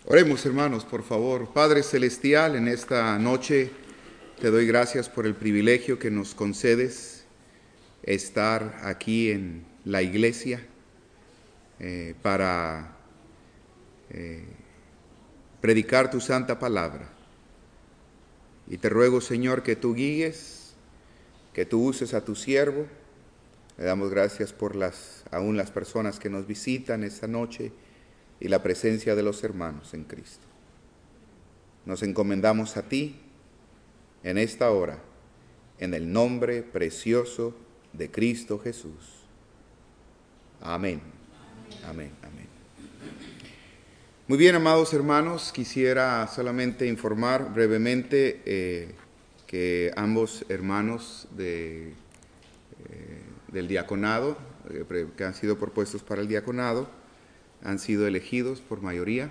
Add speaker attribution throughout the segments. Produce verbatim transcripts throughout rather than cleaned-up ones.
Speaker 1: Oremos, hermanos, por favor. Padre Celestial, en esta noche te doy gracias por el privilegio que nos concedes estar aquí en la iglesia eh, para eh, predicar tu santa palabra. Y te ruego, Señor, que tú guíes, que tú uses a tu siervo. Le damos gracias por las, aún las personas que nos visitan esta noche y la presencia de los hermanos en Cristo. Nos encomendamos a ti en esta hora, en el nombre precioso de Cristo Jesús. Amén. Amén. Amén. Muy bien, amados hermanos, quisiera solamente informar brevemente eh, que ambos hermanos de, eh, del diaconado, eh, que han sido propuestos para el diaconado, han sido elegidos por mayoría,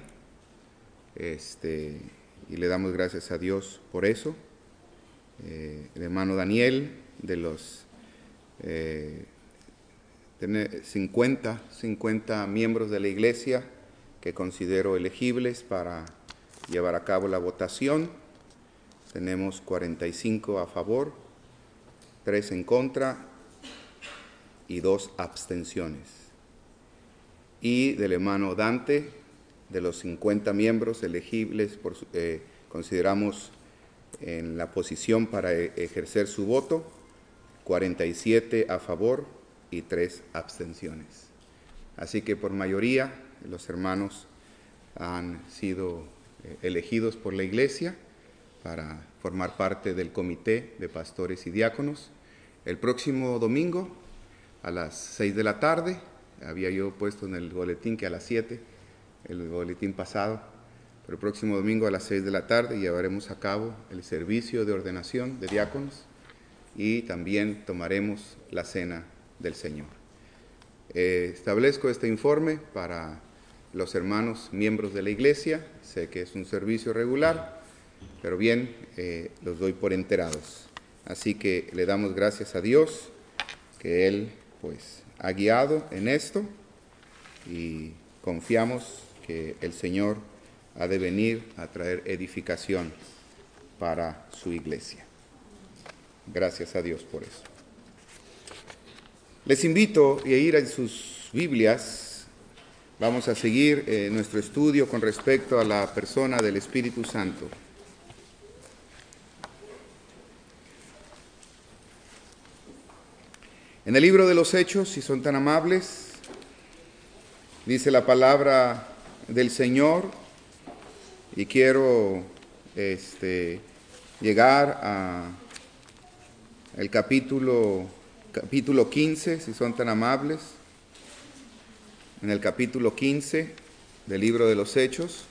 Speaker 1: este, y le damos gracias a Dios por eso. Eh, el hermano Daniel, de los eh, cincuenta, cincuenta miembros de la iglesia que considero elegibles para llevar a cabo la votación, tenemos cuarenta y cinco a favor, tres en contra y dos abstenciones. Y del hermano Dante, de los cincuenta miembros elegibles, por, eh, consideramos en la posición para e- ejercer su voto, cuarenta y siete a favor y tres abstenciones. Así que por mayoría los hermanos han sido eh, elegidos por la iglesia para formar parte del comité de pastores y diáconos. El próximo domingo a las seis de la tarde, había yo puesto en el boletín que a las siete, el boletín pasado, pero el próximo domingo a las seis de la tarde llevaremos a cabo el servicio de ordenación de diáconos y también tomaremos la cena del Señor. Eh, establezco este informe para los hermanos miembros de la iglesia. Sé que es un servicio regular, pero bien, eh, los doy por enterados. Así que le damos gracias a Dios que Él, pues, ha guiado en esto y confiamos que el Señor ha de venir a traer edificación para su iglesia. Gracias a Dios por eso. Les invito a ir a sus Biblias. Vamos a seguir eh, nuestro estudio con respecto a la persona del Espíritu Santo. En el libro de los Hechos, si son tan amables, dice la palabra del Señor, y quiero este, llegar a el capítulo, capítulo quince, si son tan amables, en el capítulo quince del libro de los Hechos.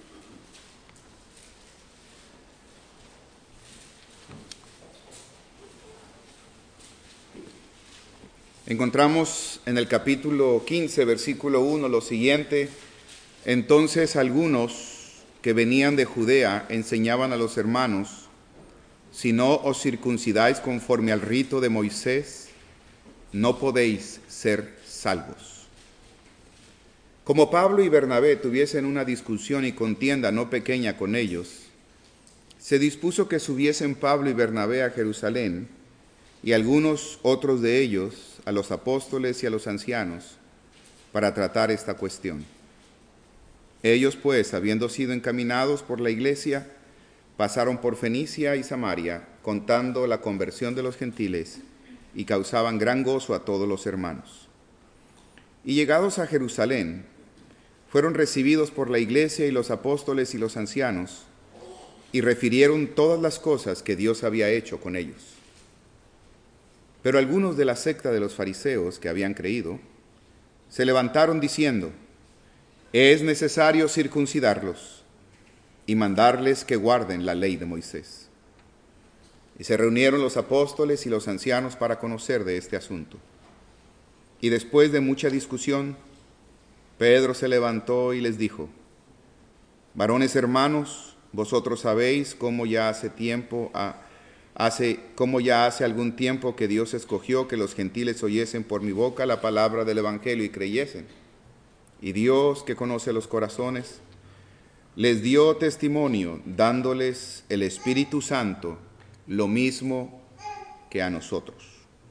Speaker 1: Encontramos en el capítulo quince, versículo uno, lo siguiente: entonces algunos que venían de Judea enseñaban a los hermanos: si no os circuncidáis conforme al rito de Moisés, no podéis ser salvos. Como Pablo y Bernabé tuviesen una discusión y contienda no pequeña con ellos, se dispuso que subiesen Pablo y Bernabé a Jerusalén, y algunos otros de ellos a los apóstoles y a los ancianos, para tratar esta cuestión. Ellos, pues, habiendo sido encaminados por la iglesia, pasaron por Fenicia y Samaria, contando la conversión de los gentiles, y causaban gran gozo a todos los hermanos. Y llegados a Jerusalén, fueron recibidos por la iglesia y los apóstoles y los ancianos, y refirieron todas las cosas que Dios había hecho con ellos. Pero algunos de la secta de los fariseos que habían creído, se levantaron diciendo: es necesario circuncidarlos y mandarles que guarden la ley de Moisés. Y se reunieron los apóstoles y los ancianos para conocer de este asunto. Y después de mucha discusión, Pedro se levantó y les dijo: varones hermanos, vosotros sabéis cómo ya hace tiempo, a, hace, cómo ya hace algún tiempo que Dios escogió que los gentiles oyesen por mi boca la palabra del evangelio y creyesen. Y Dios, que conoce los corazones, les dio testimonio dándoles el Espíritu Santo, lo mismo que a nosotros.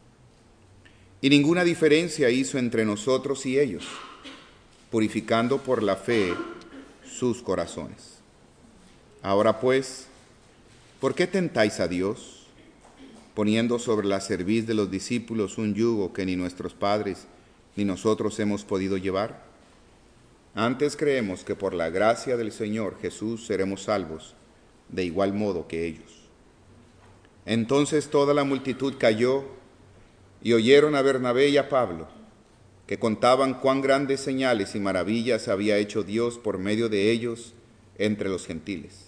Speaker 1: Y ninguna diferencia hizo entre nosotros y ellos, purificando por la fe sus corazones. Ahora pues, ¿por qué tentáis a Dios, poniendo sobre la cerviz de los discípulos un yugo que ni nuestros padres ni nosotros hemos podido llevar? Antes creemos que por la gracia del Señor Jesús seremos salvos, de igual modo que ellos. Entonces toda la multitud cayó y oyeron a Bernabé y a Pablo, que contaban cuán grandes señales y maravillas había hecho Dios por medio de ellos entre los gentiles.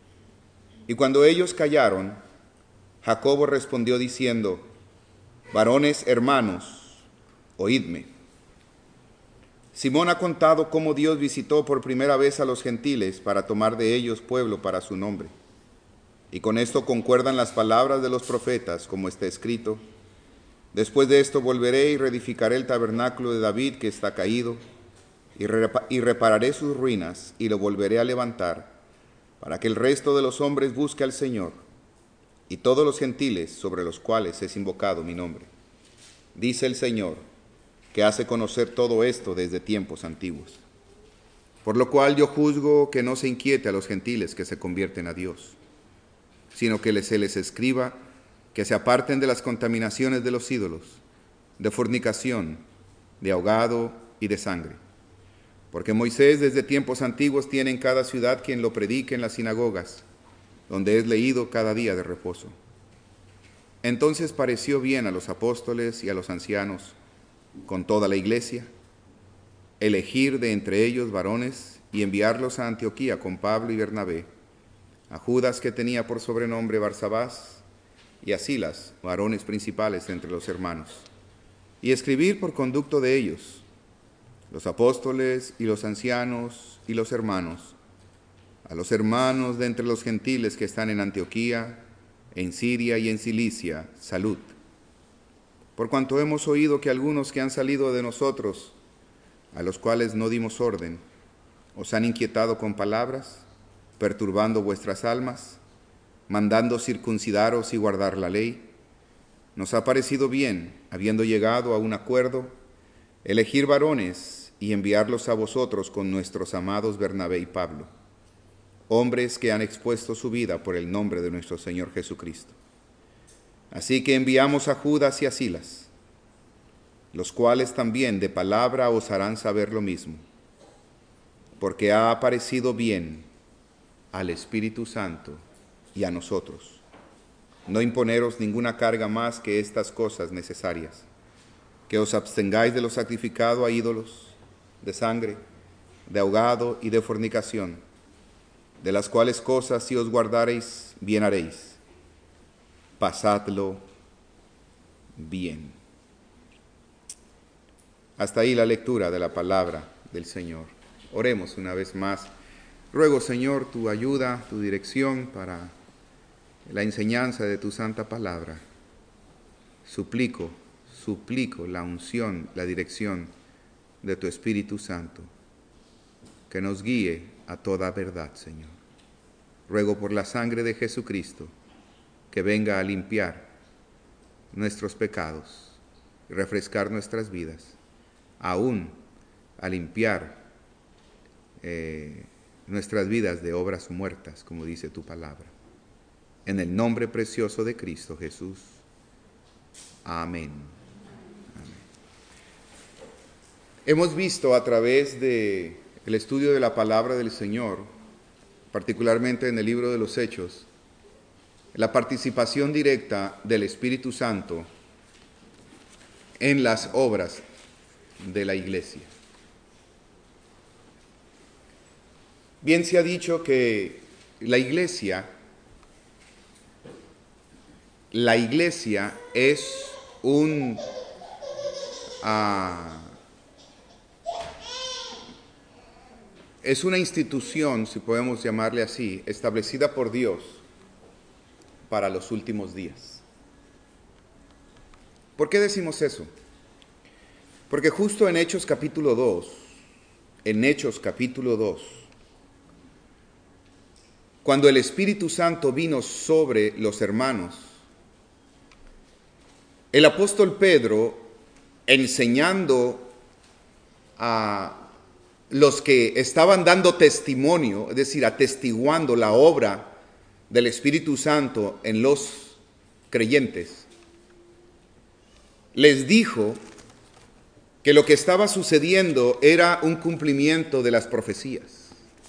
Speaker 1: Y cuando ellos callaron, Jacobo respondió diciendo: varones hermanos, oídme. Simón ha contado cómo Dios visitó por primera vez a los gentiles para tomar de ellos pueblo para su nombre. Y con esto concuerdan las palabras de los profetas, como está escrito: después de esto volveré y reedificaré el tabernáculo de David que está caído, y, repa- y repararé sus ruinas, y lo volveré a levantar, para que el resto de los hombres busque al Señor, y todos los gentiles sobre los cuales es invocado mi nombre. Dice el Señor, que hace conocer todo esto desde tiempos antiguos. Por lo cual yo juzgo que no se inquiete a los gentiles que se convierten a Dios, sino que se les escriba que se aparten de las contaminaciones de los ídolos, de fornicación, de ahogado y de sangre. Porque Moisés desde tiempos antiguos tiene en cada ciudad quien lo predique en las sinagogas, donde es leído cada día de reposo. Entonces pareció bien a los apóstoles y a los ancianos, con toda la iglesia, elegir de entre ellos varones y enviarlos a Antioquía con Pablo y Bernabé, a Judas, que tenía por sobrenombre Barsabás, y a Silas, varones principales entre los hermanos, y escribir por conducto de ellos, los apóstoles y los ancianos y los hermanos, a los hermanos de entre los gentiles que están en Antioquía, en Siria y en Cilicia, salud. Por cuanto hemos oído que algunos que han salido de nosotros, a los cuales no dimos orden, os han inquietado con palabras, perturbando vuestras almas, mandando circuncidaros y guardar la ley, nos ha parecido bien, habiendo llegado a un acuerdo, elegir varones y enviarlos a vosotros con nuestros amados Bernabé y Pablo, hombres que han expuesto su vida por el nombre de nuestro Señor Jesucristo. Así que enviamos a Judas y a Silas, los cuales también de palabra os harán saber lo mismo, porque ha parecido bien al Espíritu Santo y a nosotros no imponeros ninguna carga más que estas cosas necesarias, que os abstengáis de lo sacrificado a ídolos, de sangre, de ahogado y de fornicación, de las cuales cosas si os guardareis, bien haréis. Pasadlo bien. Hasta ahí la lectura de la palabra del Señor. Oremos una vez más. Ruego, Señor, tu ayuda, tu dirección para la enseñanza de tu santa palabra. Suplico, suplico la unción, la dirección de tu Espíritu Santo, que nos guíe a toda verdad, Señor. Ruego por la sangre de Jesucristo, que venga a limpiar nuestros pecados, refrescar nuestras vidas, aún a limpiar eh, nuestras vidas de obras muertas, como dice tu palabra. En el nombre precioso de Cristo Jesús. Amén. Amén. Hemos visto a través del estudio de la palabra del Señor, particularmente en el libro de los Hechos, la participación directa del Espíritu Santo en las obras de la iglesia. Bien se ha dicho que la iglesia, la iglesia es un uh, es una institución, si podemos llamarle así, establecida por Dios para los últimos días. ¿Por qué decimos eso? Porque justo en Hechos capítulo dos, en Hechos capítulo dos, cuando el Espíritu Santo vino sobre los hermanos, el apóstol Pedro, enseñando a los que estaban dando testimonio, es decir, atestiguando la obra del Espíritu Santo en los creyentes, les dijo que lo que estaba sucediendo era un cumplimiento de las profecías.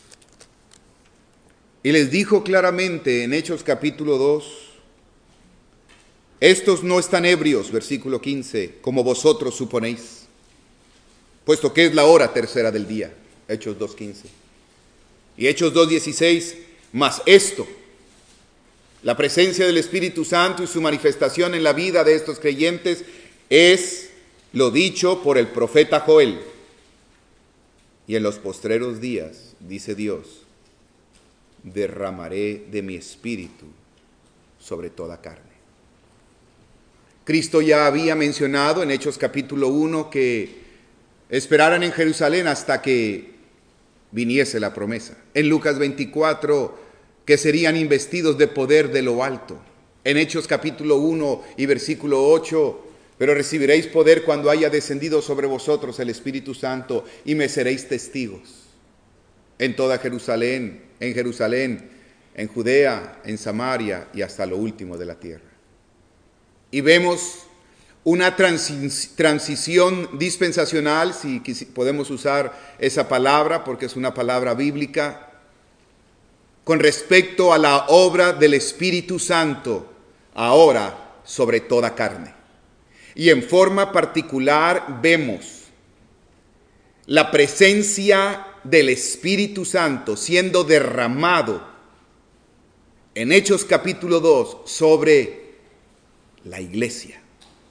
Speaker 1: Y les dijo claramente en Hechos capítulo dos, estos no están ebrios, versículo quince, como vosotros suponéis, puesto que es la hora tercera del día, Hechos dos quince. Y Hechos dos dieciséis, mas esto, la presencia del Espíritu Santo y su manifestación en la vida de estos creyentes es lo dicho por el profeta Joel. Y en los postreros días, dice Dios, derramaré de mi espíritu sobre toda carne. Cristo ya había mencionado en Hechos capítulo uno que esperaran en Jerusalén hasta que viniese la promesa. En Lucas veinticuatro, que serían investidos de poder de lo alto. En Hechos capítulo uno y versículo ocho, pero recibiréis poder cuando haya descendido sobre vosotros el Espíritu Santo y me seréis testigos en toda Jerusalén, en Jerusalén, en Judea, en Samaria y hasta lo último de la tierra. Y vemos una transi- transición dispensacional, si, si podemos usar esa palabra, porque es una palabra bíblica, con respecto a la obra del Espíritu Santo, ahora sobre toda carne. Y en forma particular vemos la presencia del Espíritu Santo siendo derramado en Hechos capítulo dos sobre la iglesia.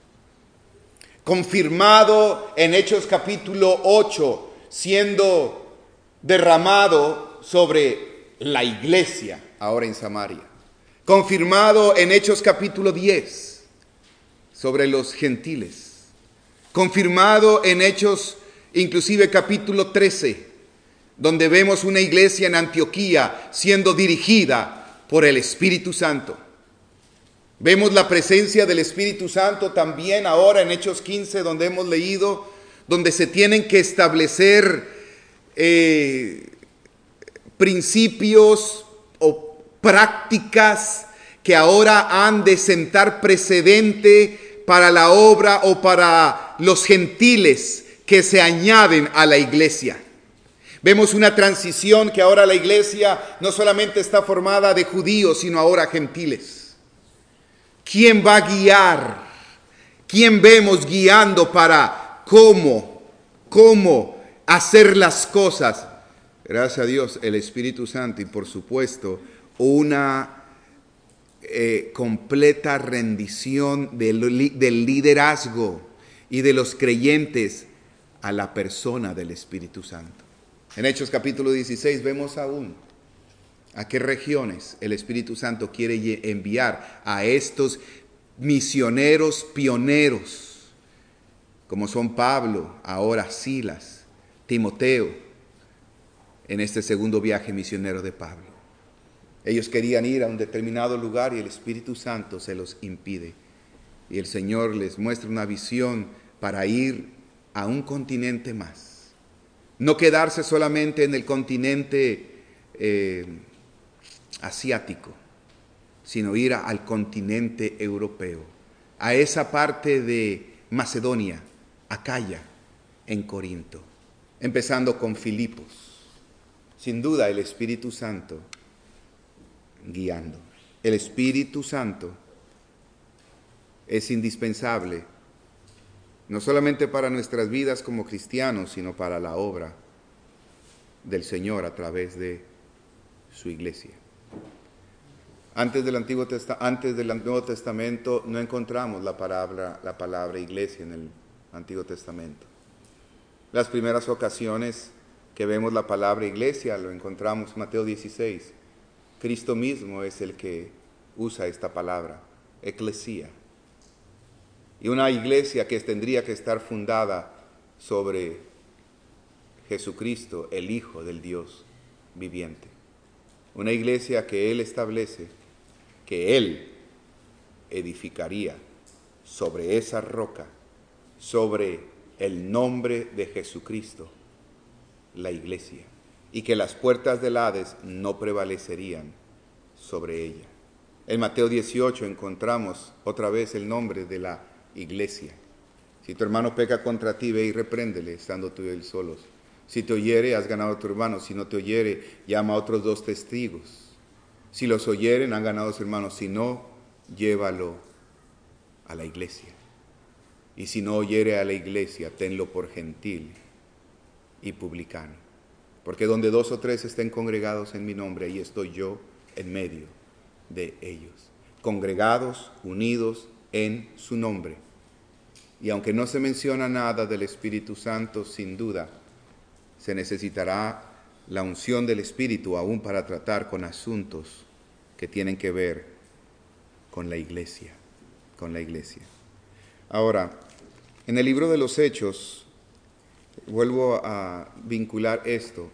Speaker 1: Confirmado en Hechos capítulo ocho, siendo derramado sobre la iglesia, ahora en Samaria. Confirmado en Hechos capítulo diez, sobre los gentiles. Confirmado en Hechos, inclusive capítulo trece, donde vemos una iglesia en Antioquía siendo dirigida por el Espíritu Santo. Vemos la presencia del Espíritu Santo también ahora en Hechos quince, donde hemos leído, donde se tienen que establecer eh, principios o prácticas que ahora han de sentar precedente para la obra o para los gentiles que se añaden a la iglesia. Vemos una transición que ahora la iglesia no solamente está formada de judíos, sino ahora gentiles. ¿Quién va a guiar? ¿Quién vemos guiando para cómo, cómo hacer las cosas? Gracias a Dios, el Espíritu Santo y por supuesto una eh, completa rendición del, del liderazgo y de los creyentes a la persona del Espíritu Santo. En Hechos capítulo dieciséis vemos aún a qué regiones el Espíritu Santo quiere enviar a estos misioneros pioneros, como son Pablo, ahora Silas, Timoteo, en este segundo viaje misionero de Pablo. Ellos querían ir a un determinado lugar y el Espíritu Santo se los impide. Y el Señor les muestra una visión para ir a un continente más. No quedarse solamente en el continente eh, asiático, sino ir a, al continente europeo, a esa parte de Macedonia, Acaya, en Corinto, empezando con Filipos. Sin duda el Espíritu Santo guiando. El Espíritu Santo es indispensable, no solamente para nuestras vidas como cristianos, sino para la obra del Señor a través de su iglesia. Antes del Antiguo Testa- antes del Nuevo Testamento no encontramos la palabra, la palabra iglesia en el Antiguo Testamento. Las primeras ocasiones que vemos la palabra iglesia lo encontramos en Mateo dieciséis. Cristo mismo es el que usa esta palabra, eclesía. Y una iglesia que tendría que estar fundada sobre Jesucristo, el Hijo del Dios viviente. Una iglesia que Él establece, que Él edificaría sobre esa roca, sobre el nombre de Jesucristo, la iglesia, y que las puertas del Hades no prevalecerían sobre ella. En Mateo dieciocho encontramos otra vez el nombre de la iglesia. Si tu hermano peca contra ti, ve y repréndele, estando tú y él solos. Si te oyere, has ganado a tu hermano. Si no te oyere, llama a otros dos testigos. Si los oyeren, han ganado a su hermano. Si no, llévalo a la iglesia. Y si no oyere a la iglesia, tenlo por gentil y publicano. Porque donde dos o tres estén congregados en mi nombre, ahí estoy yo en medio de ellos. Congregados, unidos en su nombre. Y aunque no se menciona nada del Espíritu Santo, sin duda, se necesitará la unción del Espíritu aún para tratar con asuntos que tienen que ver con la iglesia, con la iglesia. Ahora, en el libro de los Hechos, vuelvo a vincular esto.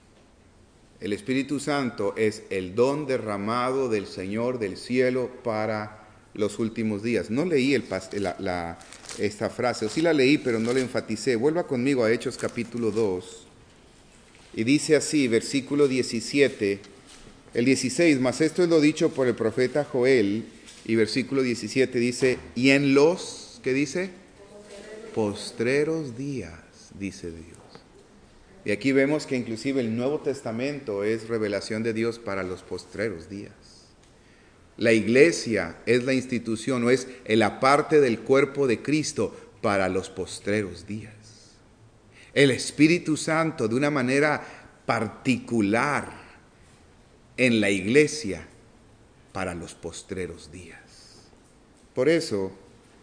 Speaker 1: El Espíritu Santo es el don derramado del Señor del cielo para los últimos días. No leí el, la, la, esta frase, o sí la leí, pero no la enfaticé. Vuelva conmigo a Hechos capítulo dos. Y dice así, versículo diecisiete, el dieciséis, mas esto es lo dicho por el profeta Joel, y versículo diecisiete dice, y en los, ¿qué dice? Postreros días, dice Dios. Y aquí vemos que inclusive el Nuevo Testamento es revelación de Dios para los postreros días. La iglesia es la institución, o es la parte del cuerpo de Cristo para los postreros días. El Espíritu Santo de una manera particular en la iglesia para los postreros días. Por eso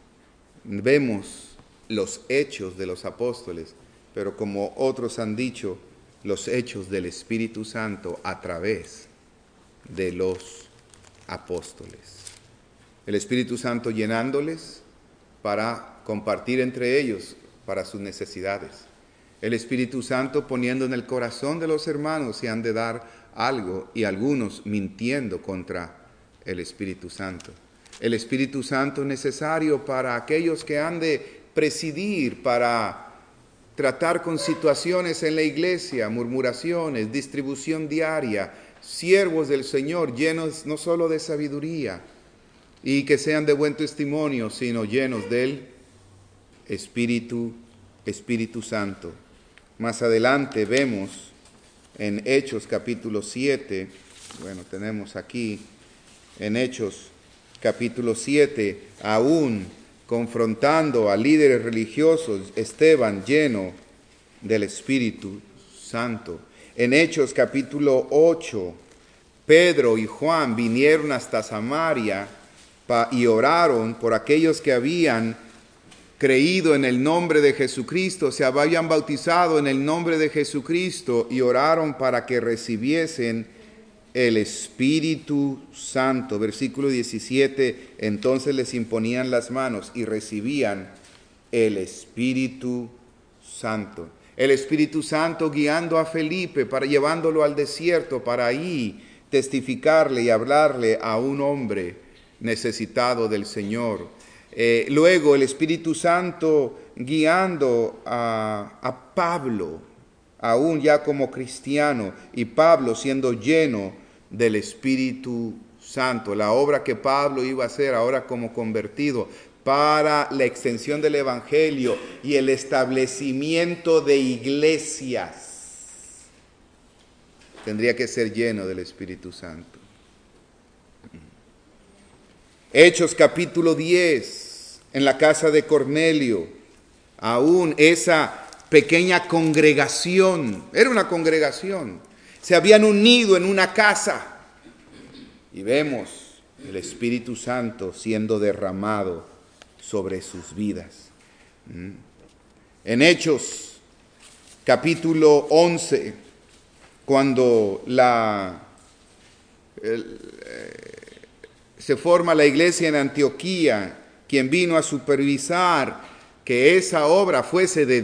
Speaker 1: vemos los hechos de los apóstoles, pero como otros han dicho, los hechos del Espíritu Santo a través de los apóstoles. El Espíritu Santo llenándoles para compartir entre ellos para sus necesidades. El Espíritu Santo poniendo en el corazón de los hermanos si han de dar algo, y algunos mintiendo contra el Espíritu Santo. El Espíritu Santo necesario para aquellos que han de presidir, para tratar con situaciones en la iglesia, murmuraciones, distribución diaria, siervos del Señor llenos no solo de sabiduría y que sean de buen testimonio, sino llenos del Espíritu, Espíritu Santo. Más adelante vemos en Hechos capítulo siete, bueno, tenemos aquí en Hechos capítulo siete, aún confrontando a líderes religiosos, Esteban lleno del Espíritu Santo. En Hechos capítulo ocho, Pedro y Juan vinieron hasta Samaria pa, y oraron por aquellos que habían creído en el nombre de Jesucristo, se habían bautizado en el nombre de Jesucristo y oraron para que recibiesen el Espíritu Santo. Versículo diecisiete, entonces les imponían las manos y recibían el Espíritu Santo. El Espíritu Santo guiando a Felipe, para llevándolo al desierto, para ahí testificarle y hablarle a un hombre necesitado del Señor. Eh, luego el Espíritu Santo guiando a, a Pablo, aún ya como cristiano, y Pablo siendo lleno del Espíritu Santo. La obra que Pablo iba a hacer ahora como convertido para la extensión del Evangelio y el establecimiento de iglesias, tendría que ser lleno del Espíritu Santo. Hechos capítulo diez, en la casa de Cornelio, aún esa pequeña congregación, era una congregación, se habían unido en una casa y vemos el Espíritu Santo siendo derramado sobre sus vidas. En Hechos capítulo once, cuando la, el, eh, se forma la iglesia en Antioquía, quien vino a supervisar que esa obra fuese de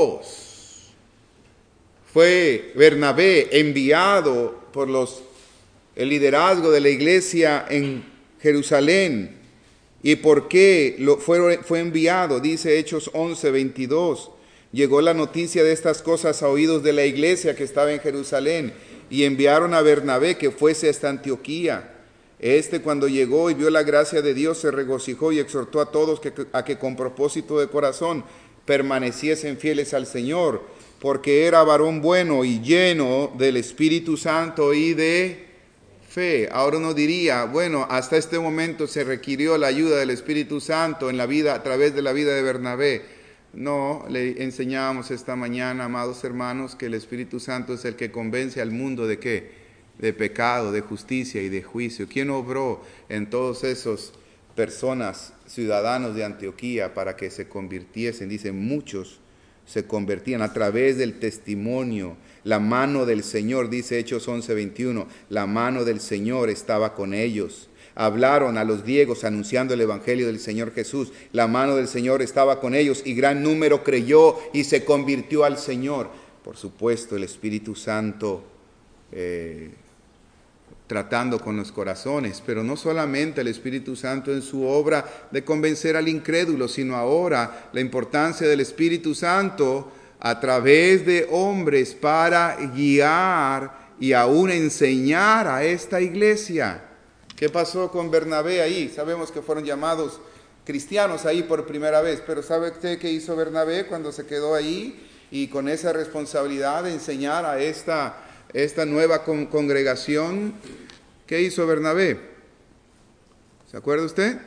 Speaker 1: Dios, fue Bernabé, enviado por los el liderazgo de la iglesia en Jerusalén y por qué lo fue, fue enviado. Dice Hechos once, veintidós. Llegó la noticia de estas cosas a oídos de la iglesia que estaba en Jerusalén y enviaron a Bernabé que fuese hasta Antioquía. Este, cuando llegó y vio la gracia de Dios, se regocijó y exhortó a todos que, a que con propósito de corazón permaneciesen fieles al Señor, porque era varón bueno y lleno del Espíritu Santo y de fe. Ahora uno diría, bueno, hasta este momento se requirió la ayuda del Espíritu Santo en la vida, a través de la vida de Bernabé. No, le enseñábamos esta mañana, amados hermanos, que el Espíritu Santo es el que convence al mundo de qué, de pecado, de justicia y de juicio. ¿Quién obró en todos esos personas, ciudadanos de Antioquía, para que se convirtiesen? Dice, muchos se convertían a través del testimonio. La mano del Señor, dice Hechos once, veintiuno, la mano del Señor estaba con ellos. Hablaron a los griegos anunciando el evangelio del Señor Jesús. La mano del Señor estaba con ellos y gran número creyó y se convirtió al Señor. Por supuesto, el Espíritu Santo eh, tratando con los corazones, pero no solamente el Espíritu Santo en su obra de convencer al incrédulo, sino ahora la importancia del Espíritu Santo a través de hombres para guiar y aún enseñar a esta iglesia. ¿Qué pasó con Bernabé ahí? Sabemos que fueron llamados cristianos ahí por primera vez, pero ¿sabe usted qué hizo Bernabé cuando se quedó ahí y con esa responsabilidad de enseñar a esta, esta nueva con, congregación? ¿Qué hizo Bernabé? ¿Se acuerda usted?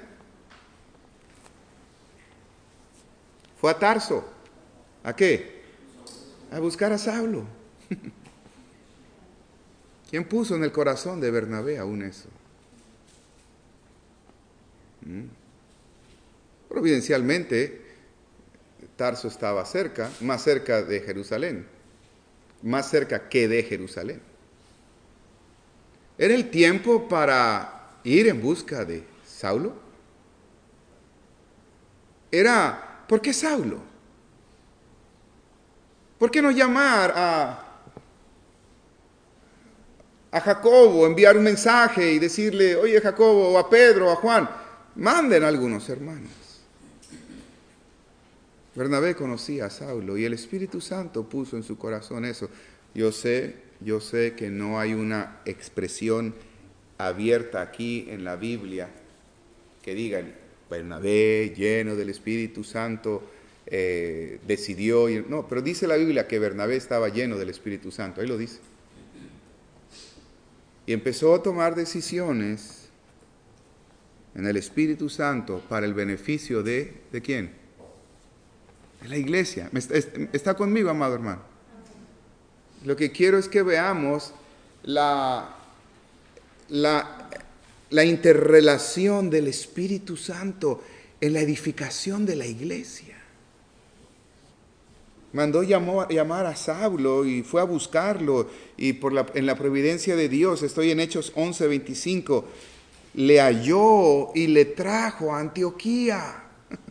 Speaker 1: Fue a Tarso. ¿A qué? A buscar a Saulo. ¿Quién puso en el corazón de Bernabé aún eso? Providencialmente, Tarso estaba cerca, más cerca de Jerusalén, más cerca que de Jerusalén. ¿Era el tiempo para ir en busca de Saulo? Era, ¿por qué Saulo? ¿Por qué no llamar a, a Jacobo, enviar un mensaje y decirle, oye Jacobo, o a Pedro, o a Juan, manden a algunos hermanos? Bernabé conocía a Saulo y el Espíritu Santo puso en su corazón eso. Yo sé, yo sé que no hay una expresión abierta aquí en la Biblia que diga, Bernabé, lleno del Espíritu Santo, eh, decidió ir. No, pero dice la Biblia que Bernabé estaba lleno del Espíritu Santo, ahí lo dice. Y empezó a tomar decisiones en el Espíritu Santo para el beneficio de, ¿de quién? De la iglesia. ¿Está, está conmigo, amado hermano? Lo que quiero es que veamos la, la, la interrelación del Espíritu Santo en la edificación de la iglesia. Mandó llamó, llamar a Saulo y fue a buscarlo, y por la, en la providencia de Dios, estoy en Hechos once, veinticinco, le halló y le trajo a Antioquía.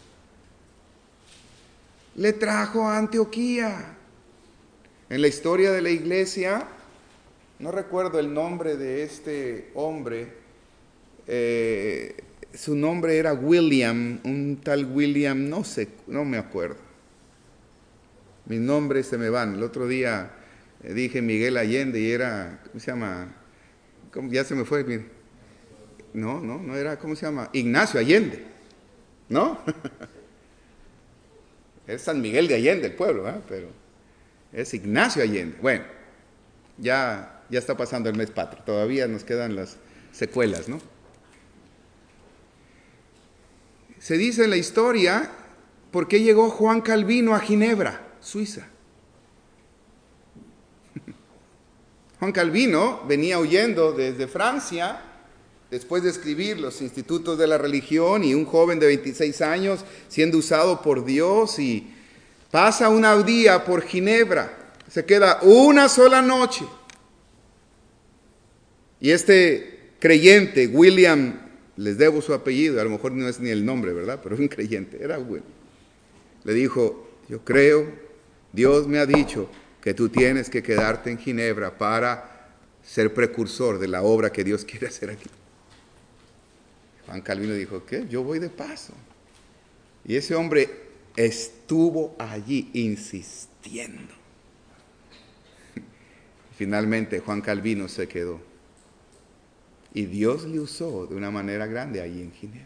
Speaker 1: Le trajo a Antioquía. En la historia de la iglesia, no recuerdo el nombre de este hombre, eh, su nombre era William, un tal William, no sé, no me acuerdo. Mis nombres se me van. El otro día eh, dije Miguel Allende y era, ¿cómo se llama? ¿Cómo? Ya se me fue, mire. No, no, no era, ¿cómo se llama? Ignacio Allende, ¿no? Es San Miguel de Allende el pueblo, ¿eh? Pero es Ignacio Allende. Bueno, ya, ya está pasando el mes patrio, todavía nos quedan las secuelas, ¿no? Se dice en la historia, ¿por qué llegó Juan Calvino a Ginebra, Suiza? Juan Calvino venía huyendo desde Francia, después de escribir los institutos de la religión, y un joven de veintiséis años siendo usado por Dios, y pasa un día por Ginebra, se queda una sola noche. Y este creyente, William, les debo su apellido, a lo mejor no es ni el nombre, ¿verdad? Pero es un creyente, era William. Le dijo, yo creo, Dios me ha dicho que tú tienes que quedarte en Ginebra para ser precursor de la obra que Dios quiere hacer aquí. Juan Calvino dijo, ¿qué? Yo voy de paso. Y ese hombre estuvo allí insistiendo. Finalmente Juan Calvino se quedó. Y Dios le usó de una manera grande allí en Ginebra.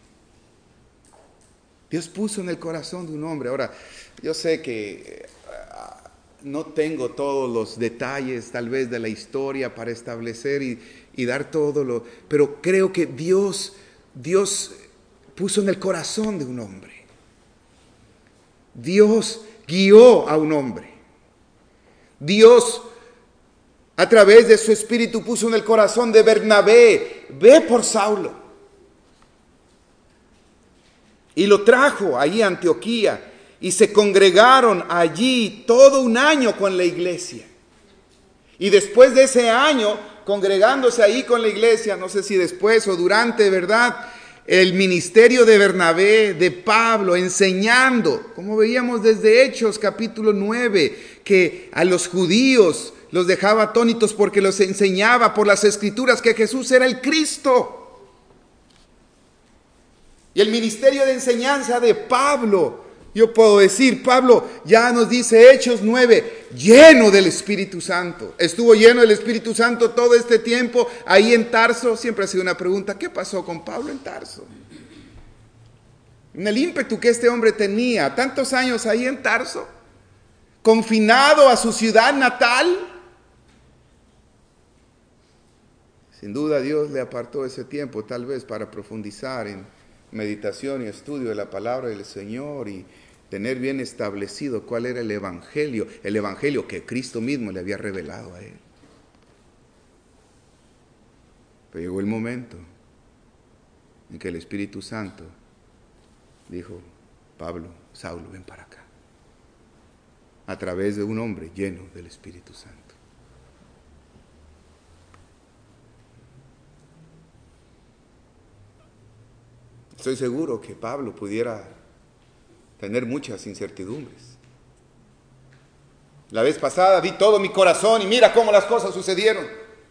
Speaker 1: Dios puso en el corazón de un hombre. Ahora, yo sé que uh, no tengo todos los detalles tal vez de la historia para establecer y, y dar todo lo... Pero creo que Dios, Dios puso en el corazón de un hombre. Dios guió a un hombre. Dios, a través de su espíritu, puso en el corazón de Bernabé, ve por Saulo. Y lo trajo allí a Antioquía y se congregaron allí todo un año con la iglesia. Y después de ese año, congregándose ahí con la iglesia, no sé si después o durante, ¿verdad?, el ministerio de Bernabé, de Pablo, enseñando, como veíamos desde Hechos capítulo nueve, que a los judíos los dejaba atónitos porque los enseñaba por las escrituras que Jesús era el Cristo. Y el ministerio de enseñanza de Pablo, yo puedo decir, Pablo ya nos dice Hechos nueve, lleno del Espíritu Santo. Estuvo lleno del Espíritu Santo todo este tiempo ahí en Tarso. Siempre ha sido una pregunta, ¿qué pasó con Pablo en Tarso? En el ímpetu que este hombre tenía, tantos años ahí en Tarso, confinado a su ciudad natal. Sin duda Dios le apartó ese tiempo tal vez para profundizar en meditación y estudio de la palabra del Señor y tener bien establecido cuál era el evangelio, el evangelio que Cristo mismo le había revelado a él. Pero llegó el momento en que el Espíritu Santo dijo, Pablo, Saulo, ven para acá, a través de un hombre lleno del Espíritu Santo. Estoy seguro que Pablo pudiera tener muchas incertidumbres. La vez pasada di todo mi corazón y mira cómo las cosas sucedieron.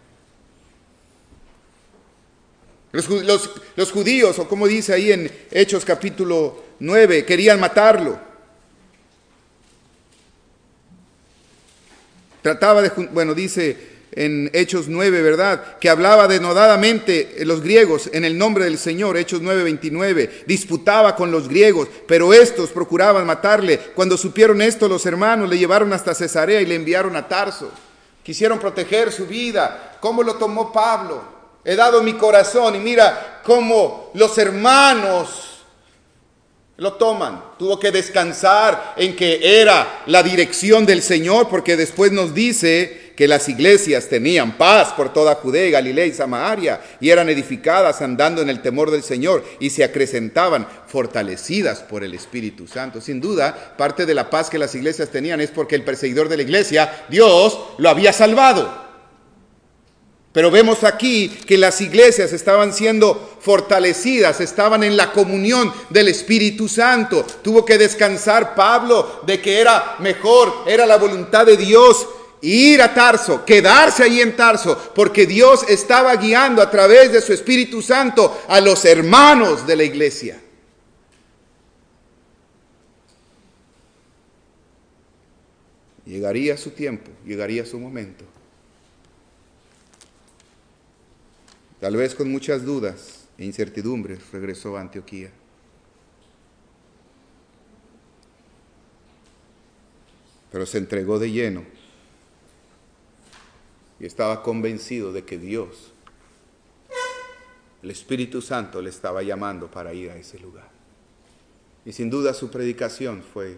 Speaker 1: Los, los, los judíos, o como dice ahí en Hechos capítulo nueve, querían matarlo. Trataba de, bueno, dice en Hechos nueve, ¿verdad?, que hablaba denodadamente los griegos en el nombre del Señor. Hechos nueve, veintinueve, disputaba con los griegos, pero estos procuraban matarle. Cuando supieron esto, los hermanos le llevaron hasta Cesarea y le enviaron a Tarso. Quisieron proteger su vida. ¿Cómo lo tomó Pablo? He dado mi corazón, y mira cómo los hermanos lo toman. Tuvo que descansar en que era la dirección del Señor, porque después nos dice que las iglesias tenían paz por toda Judea, Galilea y Samaria, y eran edificadas andando en el temor del Señor, y se acrecentaban fortalecidas por el Espíritu Santo. Sin duda, parte de la paz que las iglesias tenían es porque el perseguidor de la iglesia, Dios, lo había salvado. Pero vemos aquí que las iglesias estaban siendo fortalecidas, estaban en la comunión del Espíritu Santo. Tuvo que descansar Pablo de que era mejor, era la voluntad de Dios ir a Tarso, quedarse allí en Tarso, porque Dios estaba guiando a través de su Espíritu Santo a los hermanos de la iglesia. Llegaría su tiempo, llegaría su momento. Tal vez con muchas dudas e incertidumbres regresó a Antioquía. Pero se entregó de lleno y estaba convencido de que Dios, el Espíritu Santo, le estaba llamando para ir a ese lugar. Y sin duda su predicación fue,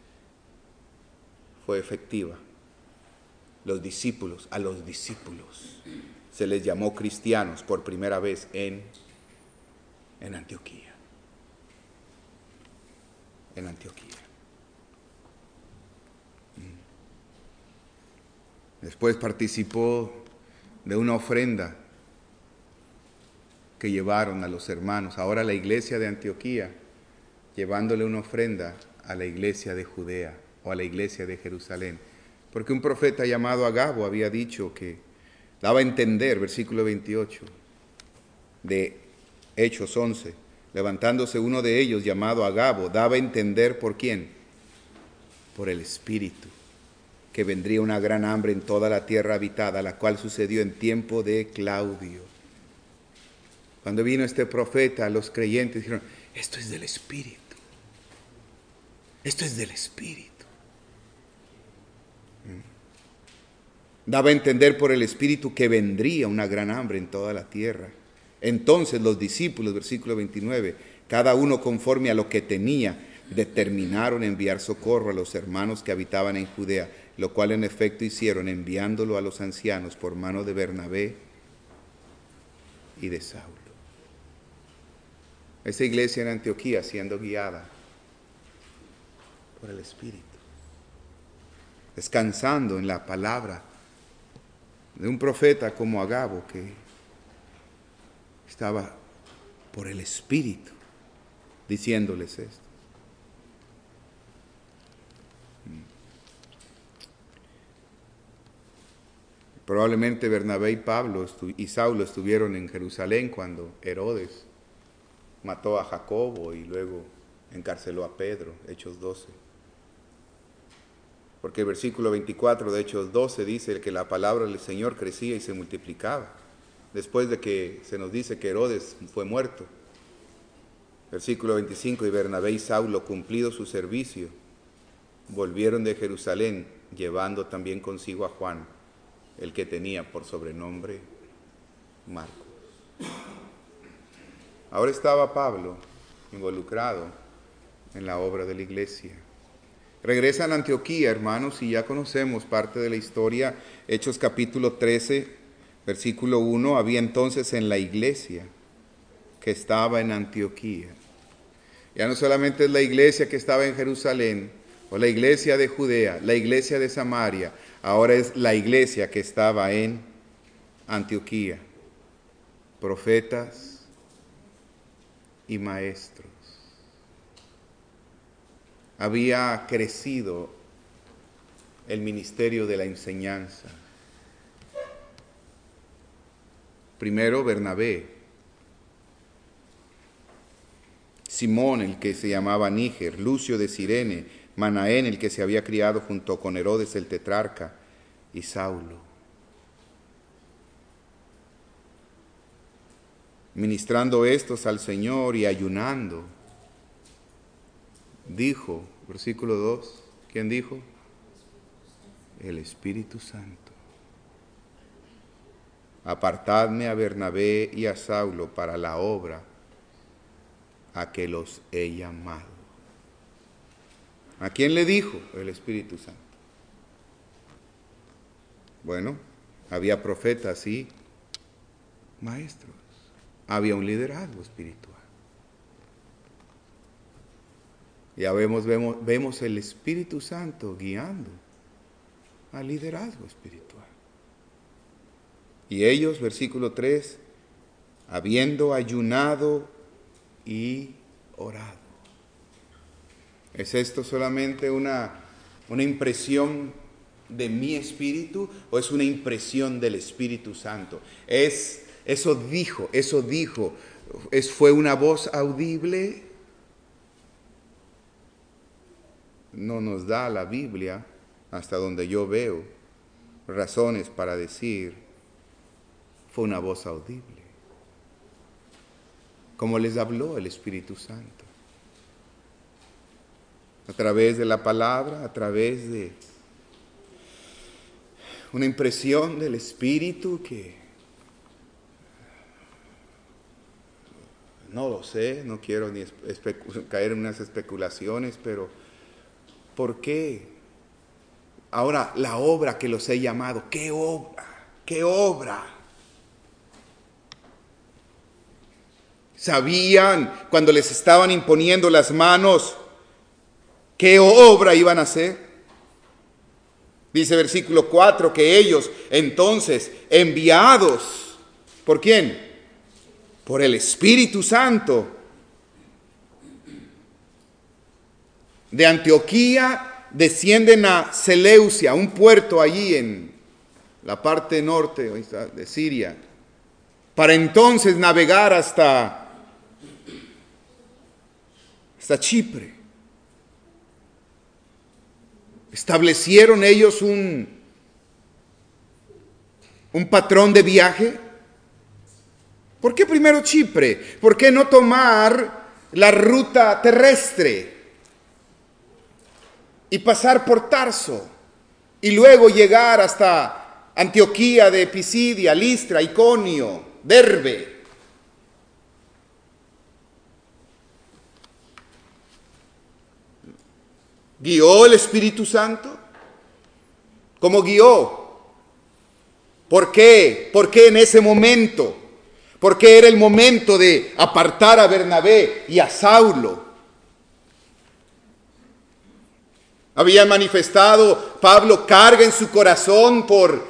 Speaker 1: fue efectiva. Los discípulos, a los discípulos se les llamó cristianos por primera vez en, en Antioquía. En Antioquía. Después participó de una ofrenda que llevaron a los hermanos. Ahora la iglesia de Antioquía, llevándole una ofrenda a la iglesia de Judea o a la iglesia de Jerusalén. Porque un profeta llamado Agabo había dicho que Daba a entender, versículo veintiocho, de Hechos once, levantándose uno de ellos llamado Agabo, daba a entender por quién, por el Espíritu, que vendría una gran hambre en toda la tierra habitada, la cual sucedió en tiempo de Claudio. Cuando vino este profeta, los creyentes dijeron, esto es del Espíritu, esto es del Espíritu. Daba a entender por el Espíritu que vendría una gran hambre en toda la tierra. Entonces los discípulos, versículo veintinueve, cada uno conforme a lo que tenía, determinaron enviar socorro a los hermanos que habitaban en Judea, lo cual en efecto hicieron, enviándolo a los ancianos por mano de Bernabé y de Saulo. Esa iglesia en Antioquía siendo guiada por el Espíritu, descansando en la palabra de un profeta como Agabo, que estaba por el Espíritu diciéndoles esto. Probablemente Bernabé y Pablo y Saulo estuvieron en Jerusalén cuando Herodes mató a Jacobo y luego encarceló a Pedro, Hechos doce. Porque el versículo veinticuatro de Hechos doce dice que la palabra del Señor crecía y se multiplicaba, después de que se nos dice que Herodes fue muerto. Versículo veinticinco, y Bernabé y Saulo, cumplido su servicio, volvieron de Jerusalén, llevando también consigo a Juan, el que tenía por sobrenombre Marcos. Ahora estaba Pablo involucrado en la obra de la iglesia. Regresan a Antioquía, hermanos, y ya conocemos parte de la historia. Hechos capítulo trece, versículo uno, había entonces en la iglesia que estaba en Antioquía. Ya no solamente es la iglesia que estaba en Jerusalén, o la iglesia de Judea, la iglesia de Samaria, ahora es la iglesia que estaba en Antioquía. Profetas y maestros. Había crecido el ministerio de la enseñanza. Primero Bernabé, Simón, el que se llamaba Níger, Lucio de Cirene, Manaén, el que se había criado junto con Herodes el tetrarca, y Saulo. Ministrando estos al Señor y ayunando, dijo, versículo dos, ¿quién dijo? El Espíritu Santo. Apartadme a Bernabé y a Saulo para la obra a que los he llamado. ¿A quién le dijo? El Espíritu Santo. Bueno, había profetas y maestros. Había un liderazgo espiritual. Ya vemos, vemos, vemos el Espíritu Santo guiando al liderazgo espiritual. Y ellos, versículo tres, habiendo ayunado y orado. ¿Es esto solamente una, una impresión de mi espíritu o es una impresión del Espíritu Santo? Es, eso dijo, eso dijo, es, ¿fue una voz audible? No nos da la Biblia, hasta donde yo veo, razones para decir, fue una voz audible. Como les habló el Espíritu Santo. A través de la palabra, a través de una impresión del Espíritu que no lo sé, no quiero ni especu- caer en unas especulaciones, pero ¿por qué? Ahora, la obra que los he llamado, ¿qué obra? ¿Qué obra? ¿Sabían cuando les estaban imponiendo las manos qué obra iban a hacer? Dice versículo cuatro que ellos entonces enviados, ¿por quién? Por el Espíritu Santo, de Antioquía descienden a Seleucia, un puerto allí en la parte norte de Siria, para entonces navegar hasta, hasta Chipre. Establecieron ellos un, un patrón de viaje. ¿Por qué primero Chipre? ¿Por qué no tomar la ruta terrestre y pasar por Tarso y luego llegar hasta Antioquía de Pisidia, Listra, Iconio, Derbe? ¿Guió el Espíritu Santo? ¿Cómo guió? ¿Por qué? ¿Por qué en ese momento? Porque era el momento de apartar a Bernabé y a Saulo. Había manifestado Pablo carga en su corazón por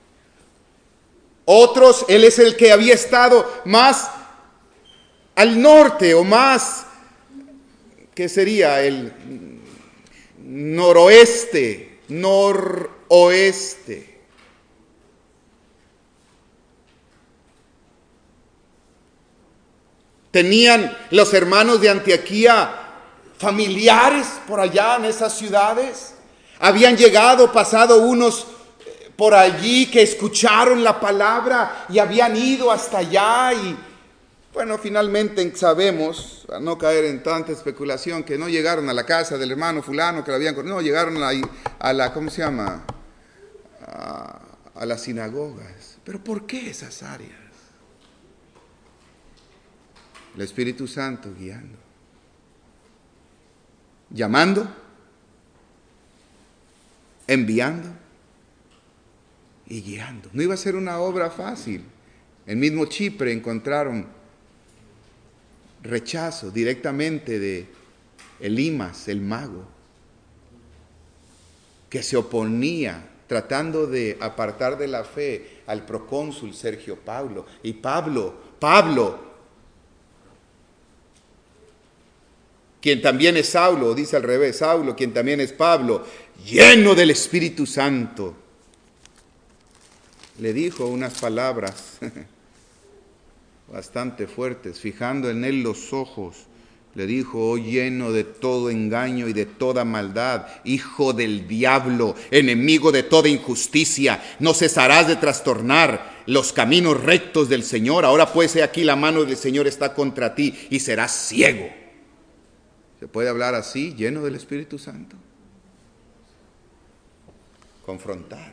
Speaker 1: otros. Él es el que había estado más al norte o más, ¿qué sería? El noroeste, noroeste. Tenían los hermanos de Antioquía familiares por allá en esas ciudades. Habían llegado, pasado unos por allí que escucharon la palabra y habían ido hasta allá. Y bueno, finalmente sabemos, a no caer en tanta especulación, que no llegaron a la casa del hermano fulano que lo habían conocido. No, llegaron a, a la, ¿cómo se llama? A, a las sinagogas. ¿Pero por qué esas áreas? El Espíritu Santo guiando, llamando, enviando y guiando. No iba a ser una obra fácil. En mismo Chipre encontraron rechazo directamente de Elimas, el mago, que se oponía tratando de apartar de la fe al procónsul Sergio Paulo. Y Pablo, Pablo, quien también es Saulo, dice al revés, Saulo, quien también es Pablo, lleno del Espíritu Santo, le dijo unas palabras bastante fuertes, fijando en él los ojos, le dijo: oh, lleno de todo engaño y de toda maldad, hijo del diablo, enemigo de toda injusticia, no cesarás de trastornar los caminos rectos del Señor. Ahora pues, he aquí la mano del Señor está contra ti y serás ciego. ¿Se puede hablar así, lleno del Espíritu Santo? Confrontar,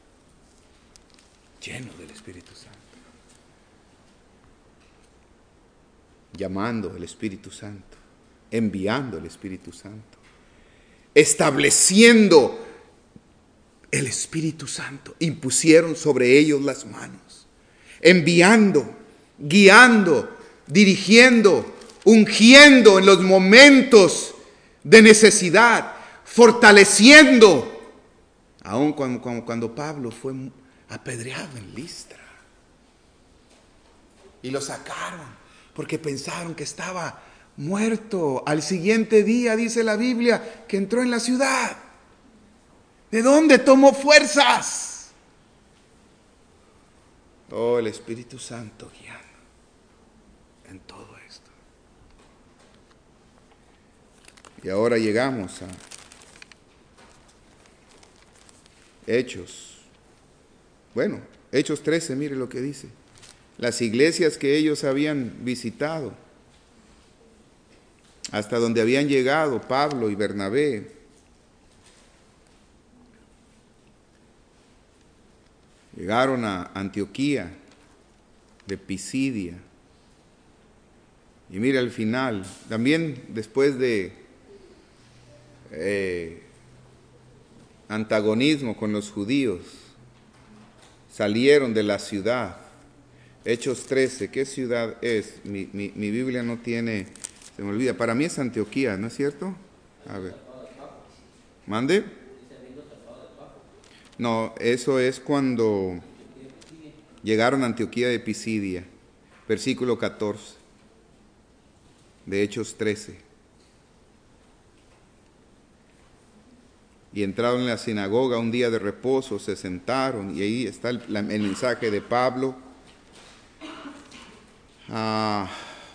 Speaker 1: lleno del Espíritu Santo. Llamando el Espíritu Santo, enviando el Espíritu Santo, estableciendo el Espíritu Santo. Impusieron sobre ellos las manos, enviando, guiando, dirigiendo, ungiendo en los momentos de necesidad, fortaleciendo, aun cuando, cuando, cuando Pablo fue apedreado en Listra y lo sacaron porque pensaron que estaba muerto. Al siguiente día dice la Biblia que entró en la ciudad. ¿De dónde tomó fuerzas? Oh, el Espíritu Santo guiando en todo esto. Y ahora llegamos a Hechos. Bueno, Hechos trece, mire lo que dice. Las iglesias que ellos habían visitado, hasta donde habían llegado Pablo y Bernabé, llegaron a Antioquía de Pisidia. Y mire al final, también después de eh, antagonismo con los judíos, salieron de la ciudad. Hechos trece, ¿qué ciudad es? Mi, mi, mi Biblia no tiene, se me olvida, para mí es Antioquía, ¿no es cierto? A ver. ¿Mande? No, eso es cuando llegaron a Antioquía de Pisidia, versículo catorce, de Hechos trece. Y entraron en la sinagoga un día de reposo, se sentaron, y ahí está el, la, el mensaje de Pablo. Ah,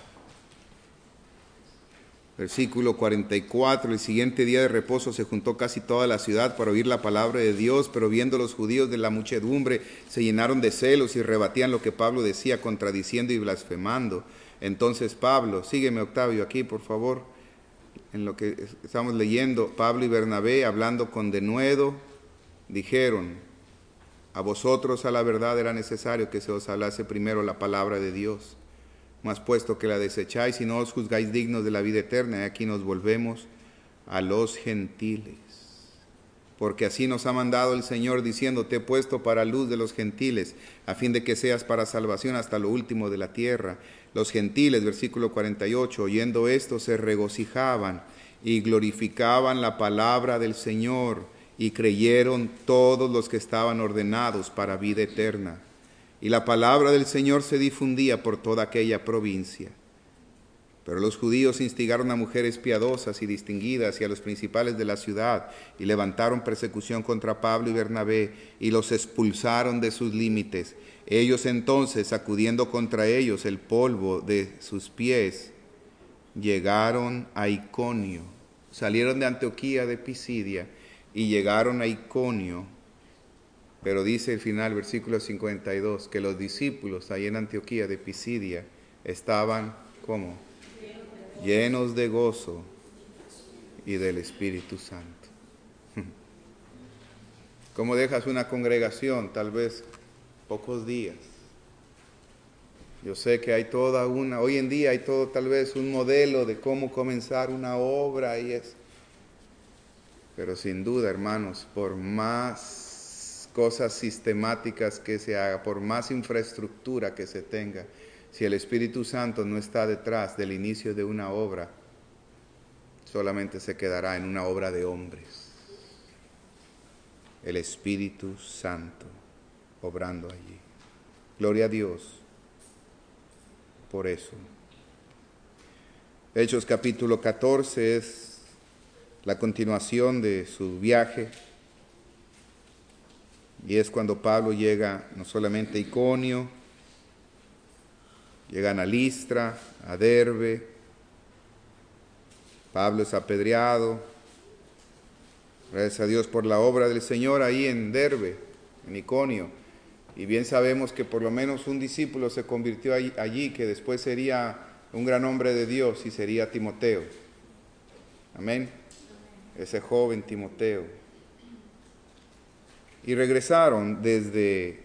Speaker 1: versículo cuarenta y cuatro, el siguiente día de reposo se juntó casi toda la ciudad para oír la palabra de Dios, pero viendo los judíos de la muchedumbre, se llenaron de celos y rebatían lo que Pablo decía, contradiciendo y blasfemando. Entonces Pablo, sígueme Octavio aquí por favor, en lo que estamos leyendo, Pablo y Bernabé, hablando con denuedo, dijeron: a vosotros a la verdad era necesario que se os hablase primero la palabra de Dios. Mas puesto que la desecháis y no os juzgáis dignos de la vida eterna, y aquí nos volvemos a los gentiles. Porque así nos ha mandado el Señor, diciendo: te he puesto para luz de los gentiles, a fin de que seas para salvación hasta lo último de la tierra. Los gentiles, versículo cuarenta y ocho, oyendo esto, se regocijaban y glorificaban la palabra del Señor, y creyeron todos los que estaban ordenados para vida eterna. Y la palabra del Señor se difundía por toda aquella provincia. Pero los judíos instigaron a mujeres piadosas y distinguidas y a los principales de la ciudad, y levantaron persecución contra Pablo y Bernabé, y los expulsaron de sus límites. Ellos entonces, sacudiendo contra ellos el polvo de sus pies, llegaron a Iconio. Salieron de Antioquía de Pisidia y llegaron a Iconio. Pero dice el final, versículo cincuenta y dos, que los discípulos ahí en Antioquía de Pisidia estaban, ¿cómo? Llenos de gozo y del Espíritu Santo. ¿Cómo dejas una congregación? Tal vez pocos días. Yo sé que hay toda una, hoy en día hay todo tal vez un modelo de cómo comenzar una obra y es. Pero sin duda, hermanos, por más cosas sistemáticas que se haga, por más infraestructura que se tenga, si el Espíritu Santo no está detrás del inicio de una obra, solamente se quedará en una obra de hombres. El Espíritu Santo obrando allí. Gloria a Dios por eso. Hechos capítulo catorce es la continuación de su viaje. Y es cuando Pablo llega no solamente a Iconio, llegan a Listra, a Derbe. Pablo es apedreado. Gracias a Dios por la obra del Señor ahí en Derbe, en Iconio. Y bien sabemos que por lo menos un discípulo se convirtió allí, que después sería un gran hombre de Dios y sería Timoteo. Amén. Ese joven Timoteo. Y regresaron desde,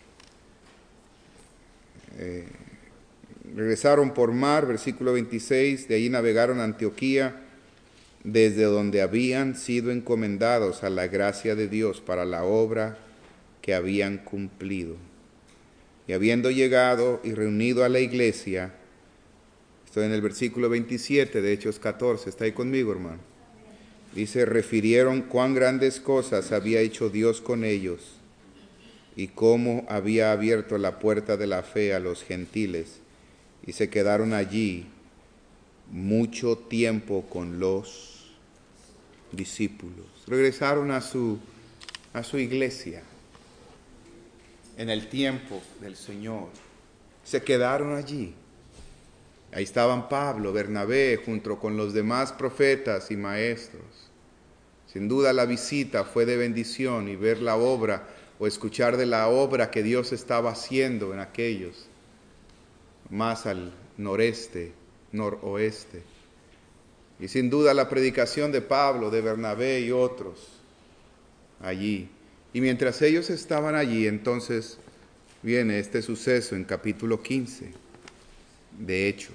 Speaker 1: eh, regresaron por mar, versículo veintiséis, de ahí navegaron a Antioquía, desde donde habían sido encomendados a la gracia de Dios para la obra que habían cumplido. Y habiendo llegado y reunido a la iglesia, estoy en el versículo veintisiete de Hechos catorce, ¿está ahí conmigo, hermano? Dice, refirieron cuán grandes cosas había hecho Dios con ellos y cómo había abierto la puerta de la fe a los gentiles, y se quedaron allí mucho tiempo con los discípulos. Regresaron a su, a su iglesia en el tiempo del Señor. Se quedaron allí. Ahí estaban Pablo, Bernabé, junto con los demás profetas y maestros. Sin duda la visita fue de bendición, y ver la obra o escuchar de la obra que Dios estaba haciendo en aquellos, más al noreste, noroeste. Y sin duda la predicación de Pablo, de Bernabé y otros allí. Y mientras ellos estaban allí, entonces viene este suceso en capítulo quince de Hechos.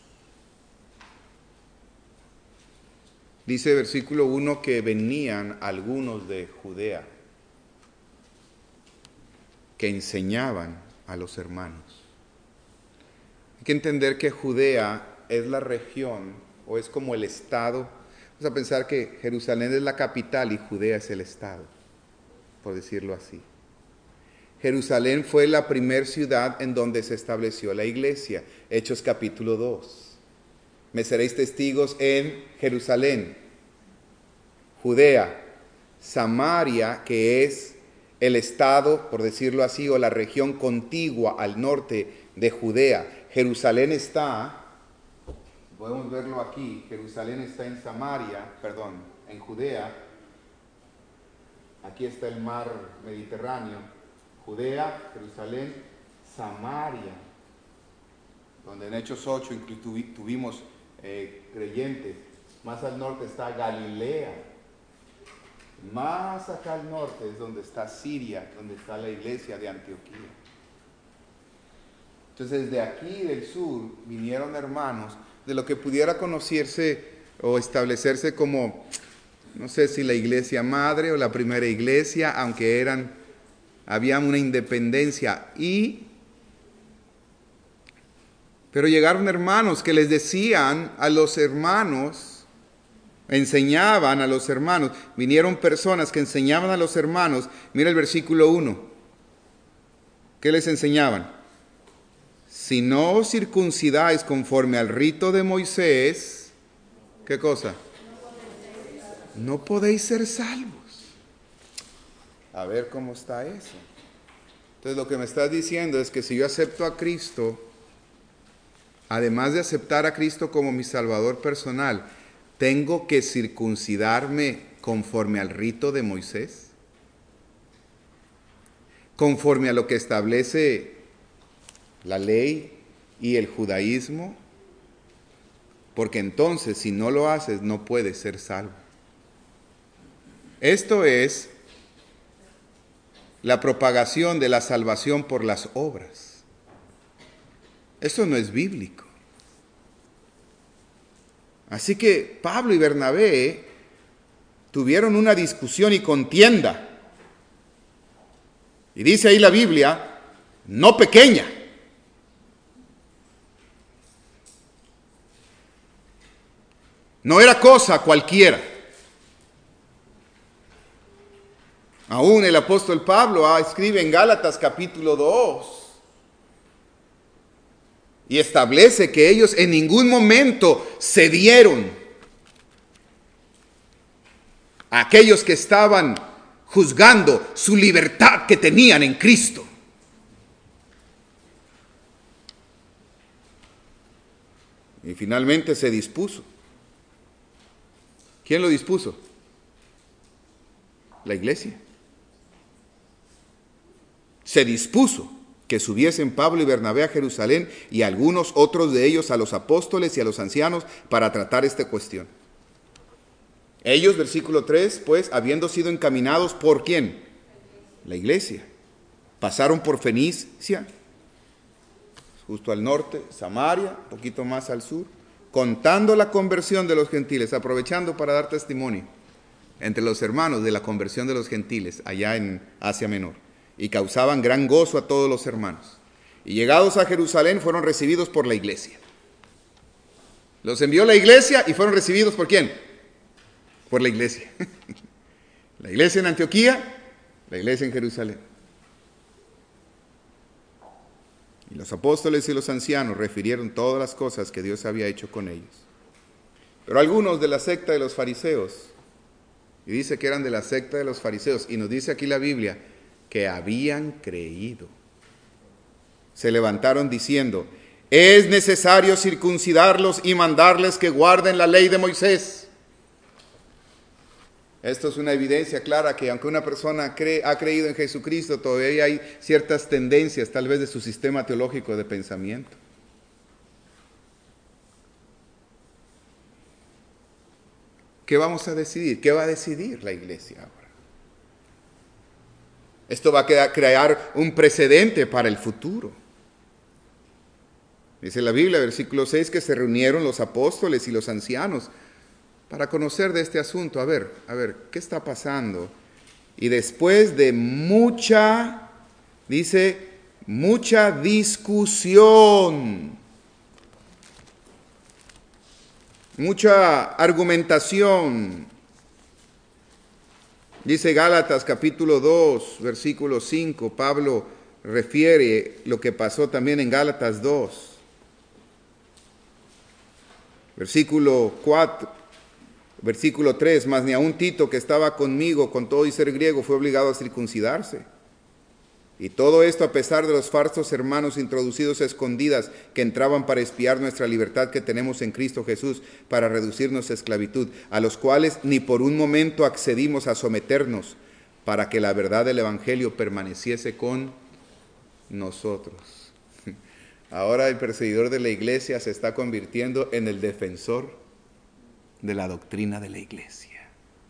Speaker 1: Dice versículo uno que venían algunos de Judea que enseñaban a los hermanos. Hay que entender que Judea es la región, o es como el estado. Vamos a pensar que Jerusalén es la capital y Judea es el estado, por decirlo así. Jerusalén fue la primer ciudad en donde se estableció la iglesia. Hechos capítulo dos. Me seréis testigos en Jerusalén, Judea, Samaria, que es el estado, por decirlo así, o la región contigua al norte de Judea. Jerusalén está, podemos verlo aquí, Jerusalén está en Samaria, perdón, en Judea. Aquí está el mar Mediterráneo, Judea, Jerusalén, Samaria, donde en Hechos ocho tuvimos eh, creyentes. Más al norte está Galilea, más acá al norte es donde está Siria, donde está la iglesia de Antioquía. Entonces desde aquí del sur vinieron hermanos de lo que pudiera conocerse o establecerse como, no sé si la iglesia madre o la primera iglesia, aunque eran, había una independencia y, pero llegaron hermanos que les decían a los hermanos, enseñaban a los hermanos, vinieron personas que enseñaban a los hermanos, mira el versículo uno, ¿qué les enseñaban? Si no os circuncidáis conforme al rito de Moisés, ¿qué cosa? No podéis ser salvos. A ver cómo está eso. Entonces lo que me estás diciendo es que si yo acepto a Cristo, además de aceptar a Cristo como mi Salvador personal, ¿tengo que circuncidarme conforme al rito de Moisés? Conforme a lo que establece la ley y el judaísmo, porque entonces si no lo haces no puedes ser salvo. Esto es la propagación de la salvación por las obras. Esto no es bíblico. Así que Pablo y Bernabé tuvieron una discusión y contienda. Y dice ahí la Biblia, no pequeña. No era cosa cualquiera. Aún el apóstol Pablo ah, escribe en Gálatas capítulo dos y establece que ellos en ningún momento cedieron a aquellos que estaban juzgando su libertad que tenían en Cristo. Y finalmente se dispuso. ¿Quién lo dispuso? La iglesia. Se dispuso que subiesen Pablo y Bernabé a Jerusalén y algunos otros de ellos a los apóstoles y a los ancianos para tratar esta cuestión. Ellos, versículo tres, pues, habiendo sido encaminados ¿por quién? La iglesia. Pasaron por Fenicia, justo al norte, Samaria, un poquito más al sur, contando la conversión de los gentiles, aprovechando para dar testimonio entre los hermanos de la conversión de los gentiles allá en Asia Menor, y causaban gran gozo a todos los hermanos. Y llegados a Jerusalén fueron recibidos por la iglesia. Los envió la iglesia y fueron recibidos ¿por quién? Por la iglesia. La iglesia en Antioquía, la iglesia en Jerusalén. Y los apóstoles y los ancianos refirieron todas las cosas que Dios había hecho con ellos. Pero algunos de la secta de los fariseos, y dice que eran de la secta de los fariseos, y nos dice aquí la Biblia, que habían creído, se levantaron diciendo, es necesario circuncidarlos y mandarles que guarden la ley de Moisés. Esto es una evidencia clara que aunque una persona cree, ha creído en Jesucristo, todavía hay ciertas tendencias tal vez de su sistema teológico de pensamiento. ¿Qué vamos a decidir? ¿Qué va a decidir la iglesia ahora? Esto va a crear un precedente para el futuro. Dice la Biblia, versículo seis, que se reunieron los apóstoles y los ancianos para conocer de este asunto. A ver, a ver, ¿qué está pasando? Y después de mucha, dice, mucha discusión, mucha argumentación. Dice Gálatas capítulo dos, versículo cinco, Pablo refiere lo que pasó también en Gálatas dos. Versículo cuatro. Versículo tres, mas ni aun Tito, que estaba conmigo, con todo y ser griego, fue obligado a circuncidarse. Y todo esto a pesar de los falsos hermanos introducidos a escondidas que entraban para espiar nuestra libertad que tenemos en Cristo Jesús, para reducirnos a esclavitud, a los cuales ni por un momento accedimos a someternos, para que la verdad del Evangelio permaneciese con nosotros. Ahora el perseguidor de la iglesia se está convirtiendo en el defensor de la doctrina de la iglesia,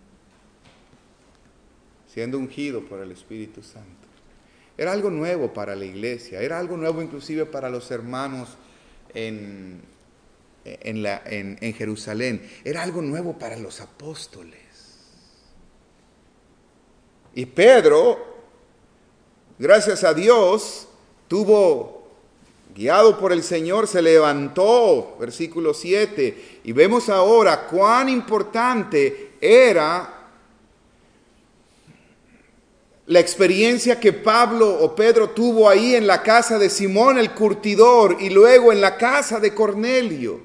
Speaker 1: siendo ungido por el Espíritu Santo. Era algo nuevo para la iglesia, era algo nuevo inclusive para los hermanos en, en, la, en, en Jerusalén, era algo nuevo para los apóstoles. Y Pedro, gracias a Dios, tuvo... guiado por el Señor, se levantó, versículo siete, y vemos ahora cuán importante era la experiencia que Pablo o Pedro tuvo ahí en la casa de Simón el curtidor y luego en la casa de Cornelio.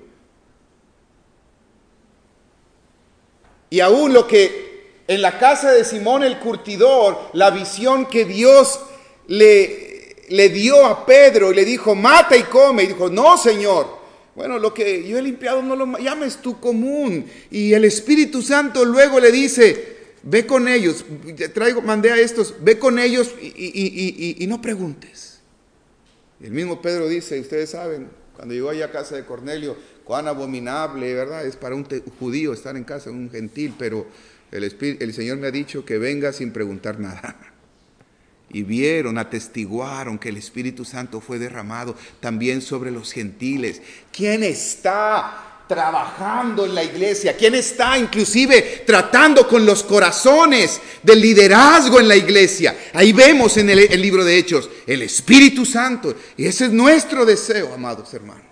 Speaker 1: Y aún lo que en la casa de Simón el curtidor, la visión que Dios le le dio a Pedro y le dijo, mata y come. Y dijo, no, Señor. Bueno, lo que yo he limpiado no lo llames tú común. Y el Espíritu Santo luego le dice, ve con ellos. Traigo, mandé a estos, ve con ellos y, y, y, y, y no preguntes. Y el mismo Pedro dice, ustedes saben, cuando llegó allá a casa de Cornelio, cuán abominable, ¿verdad? Es para un te- judío estar en casa de un gentil, pero el, Espíritu, el Señor me ha dicho que venga sin preguntar nada. Y vieron, atestiguaron que el Espíritu Santo fue derramado también sobre los gentiles. ¿Quién está trabajando en la iglesia? ¿Quién está inclusive tratando con los corazones del liderazgo en la iglesia? Ahí vemos en el, el libro de Hechos, el Espíritu Santo. Y ese es nuestro deseo, amados hermanos.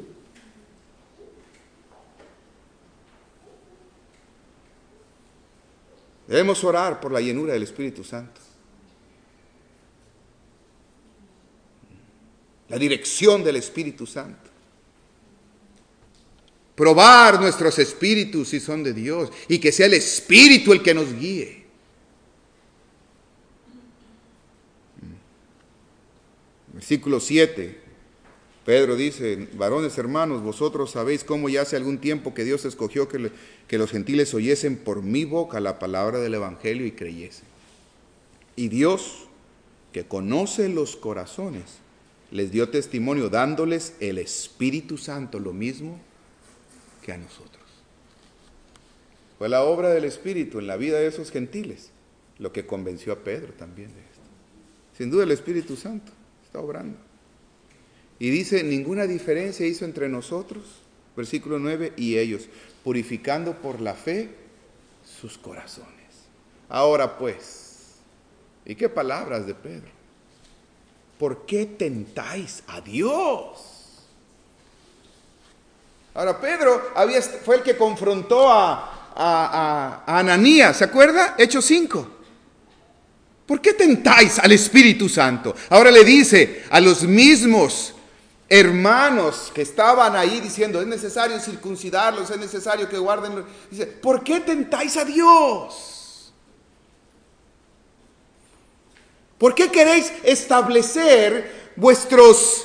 Speaker 1: Debemos orar por la llenura del Espíritu Santo. La dirección del Espíritu Santo. Probar nuestros espíritus si son de Dios y que sea el Espíritu el que nos guíe. Versículo siete. Pedro dice, varones hermanos, vosotros sabéis cómo ya hace algún tiempo que Dios escogió que, le, que los gentiles oyesen por mi boca la palabra del Evangelio y creyesen. Y Dios, que conoce los corazones, les dio testimonio dándoles el Espíritu Santo, lo mismo que a nosotros. Fue la obra del Espíritu en la vida de esos gentiles lo que convenció a Pedro también de esto. Sin duda el Espíritu Santo está obrando. Y dice, ninguna diferencia hizo entre nosotros, versículo nueve, y ellos, purificando por la fe sus corazones. Ahora pues, ¿y qué palabras de Pedro? ¿Por qué tentáis a Dios? Ahora Pedro había, fue el que confrontó a, a, a, a Ananías, ¿se acuerda? Hechos cinco. ¿Por qué tentáis al Espíritu Santo? Ahora le dice a los mismos hermanos que estaban ahí diciendo, es necesario circuncidarlos, es necesario que guarden. Dice, ¿por qué tentáis a Dios? ¿Por qué queréis establecer vuestros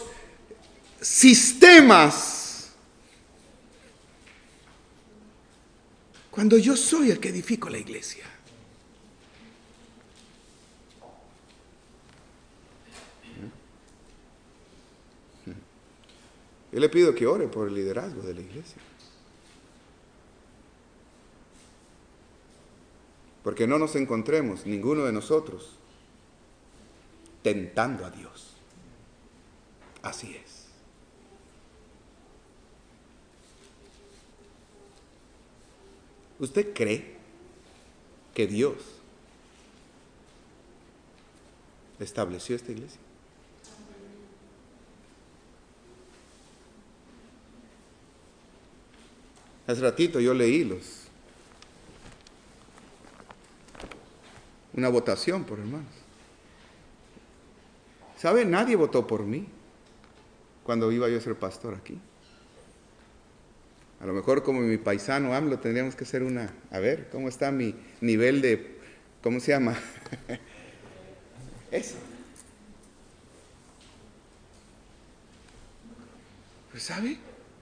Speaker 1: sistemas cuando yo soy el que edifico la iglesia? Yo le pido que ore por el liderazgo de la iglesia. Porque no nos encontremos, ninguno de nosotros, tentando a Dios. Así es. ¿Usted cree que Dios estableció esta iglesia? Hace ratito yo leí los, una votación por hermanos. ¿Sabe? Nadie votó por mí cuando iba yo a ser pastor aquí. A lo mejor como mi paisano AMLO tendríamos que hacer una, a ver, ¿cómo está mi nivel de, ¿cómo se llama? Eso. Pues ¿sabe?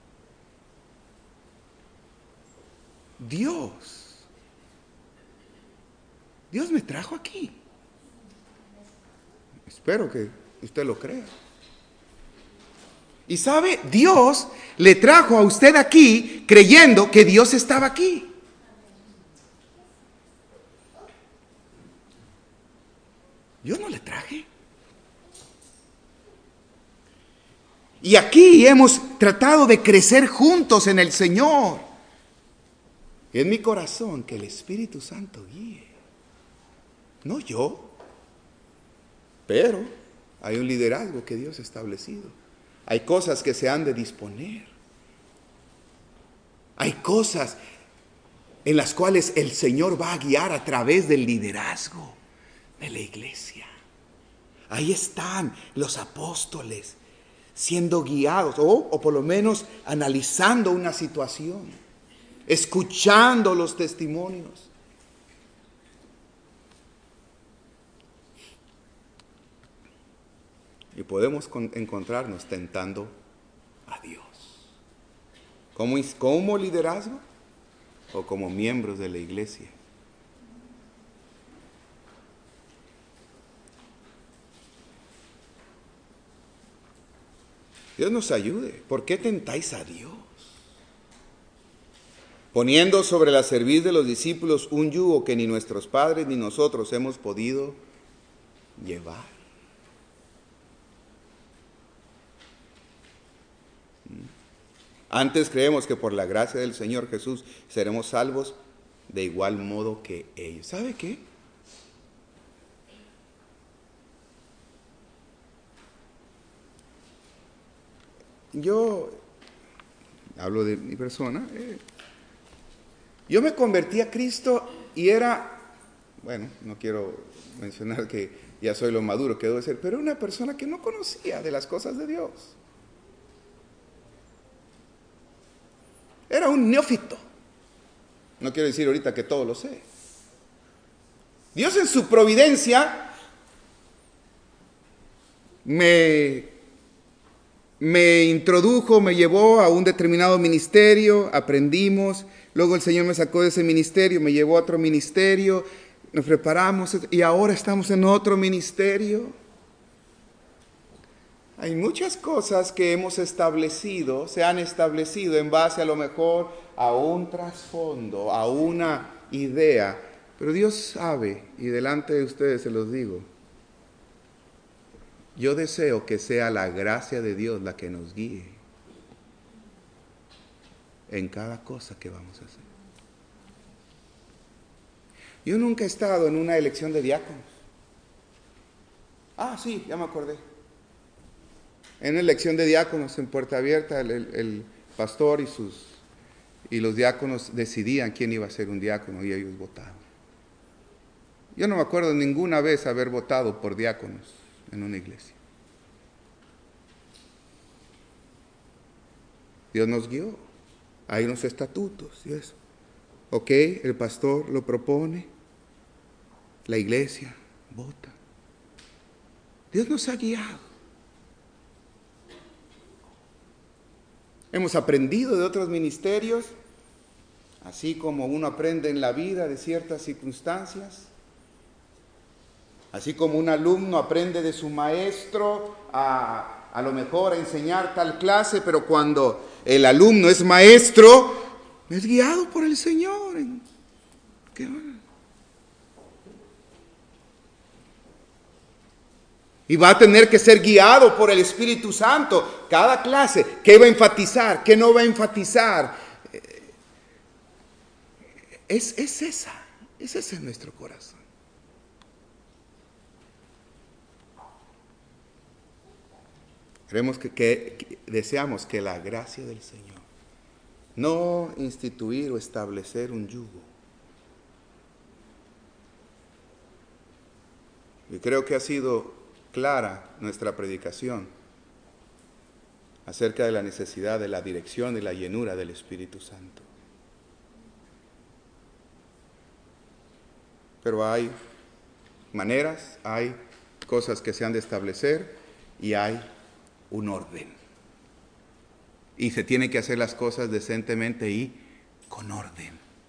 Speaker 1: Dios, Dios me trajo aquí. Espero que usted lo crea. Y sabe, Dios le trajo a usted aquí creyendo que Dios estaba aquí. Yo no le traje. Y aquí hemos tratado de crecer juntos en el Señor. Y en mi corazón que el Espíritu Santo guíe. No yo. Pero hay un liderazgo que Dios ha establecido. Hay cosas que se han de disponer. Hay cosas en las cuales el Señor va a guiar a través del liderazgo de la iglesia. Ahí están los apóstoles siendo guiados, o, o por lo menos analizando una situación, escuchando los testimonios. Y podemos con, encontrarnos tentando a Dios. ¿Como, como liderazgo o como miembros de la iglesia? Dios nos ayude. ¿Por qué tentáis a Dios? Poniendo sobre la cerviz de los discípulos un yugo que ni nuestros padres ni nosotros hemos podido llevar. Antes creemos que por la gracia del Señor Jesús seremos salvos de igual modo que ellos. ¿Sabe qué? Yo hablo de mi persona. Eh, yo me convertí a Cristo y era, bueno, no quiero mencionar que ya soy lo maduro que debo ser, pero una persona que no conocía de las cosas de Dios. Era un neófito. No quiero decir ahorita que todo lo sé. Dios en su providencia me, me introdujo, me llevó a un determinado ministerio, aprendimos, luego el Señor me sacó de ese ministerio, me llevó a otro ministerio, nos preparamos y ahora estamos en otro ministerio. Hay muchas cosas que hemos establecido, se han establecido en base a lo mejor a un trasfondo, a una idea, pero Dios sabe, y delante de ustedes se los digo, yo deseo que sea la gracia de Dios la que nos guíe en cada cosa que vamos a hacer. Yo nunca he estado en una elección de diáconos. Ah, sí, ya me acordé. En una elección de diáconos en Puerta Abierta, el, el, el pastor y, sus, y los diáconos decidían quién iba a ser un diácono y ellos votaban. Yo no me acuerdo ninguna vez haber votado por diáconos en una iglesia. Dios nos guió. Hay unos estatutos y eso. Ok, el pastor lo propone, la iglesia vota. Dios nos ha guiado. Hemos aprendido de otros ministerios, así como uno aprende en la vida de ciertas circunstancias, así como un alumno aprende de su maestro a, a lo mejor a enseñar tal clase, pero cuando el alumno es maestro, es guiado por el Señor. ¿Qué va? Y va a tener que ser guiado por el Espíritu Santo. Cada clase, ¿qué va a enfatizar? ¿Qué no va a enfatizar? Es, es esa, es ese nuestro corazón. Creemos que, que, que deseamos que la gracia del Señor, no instituir o establecer un yugo. Y creo que ha sido clara nuestra predicación. acerca de la necesidad de la dirección y la llenura del Espíritu Santo. Pero hay maneras, hay cosas que se han de establecer y hay un orden. Y se tienen que hacer las cosas decentemente y con orden.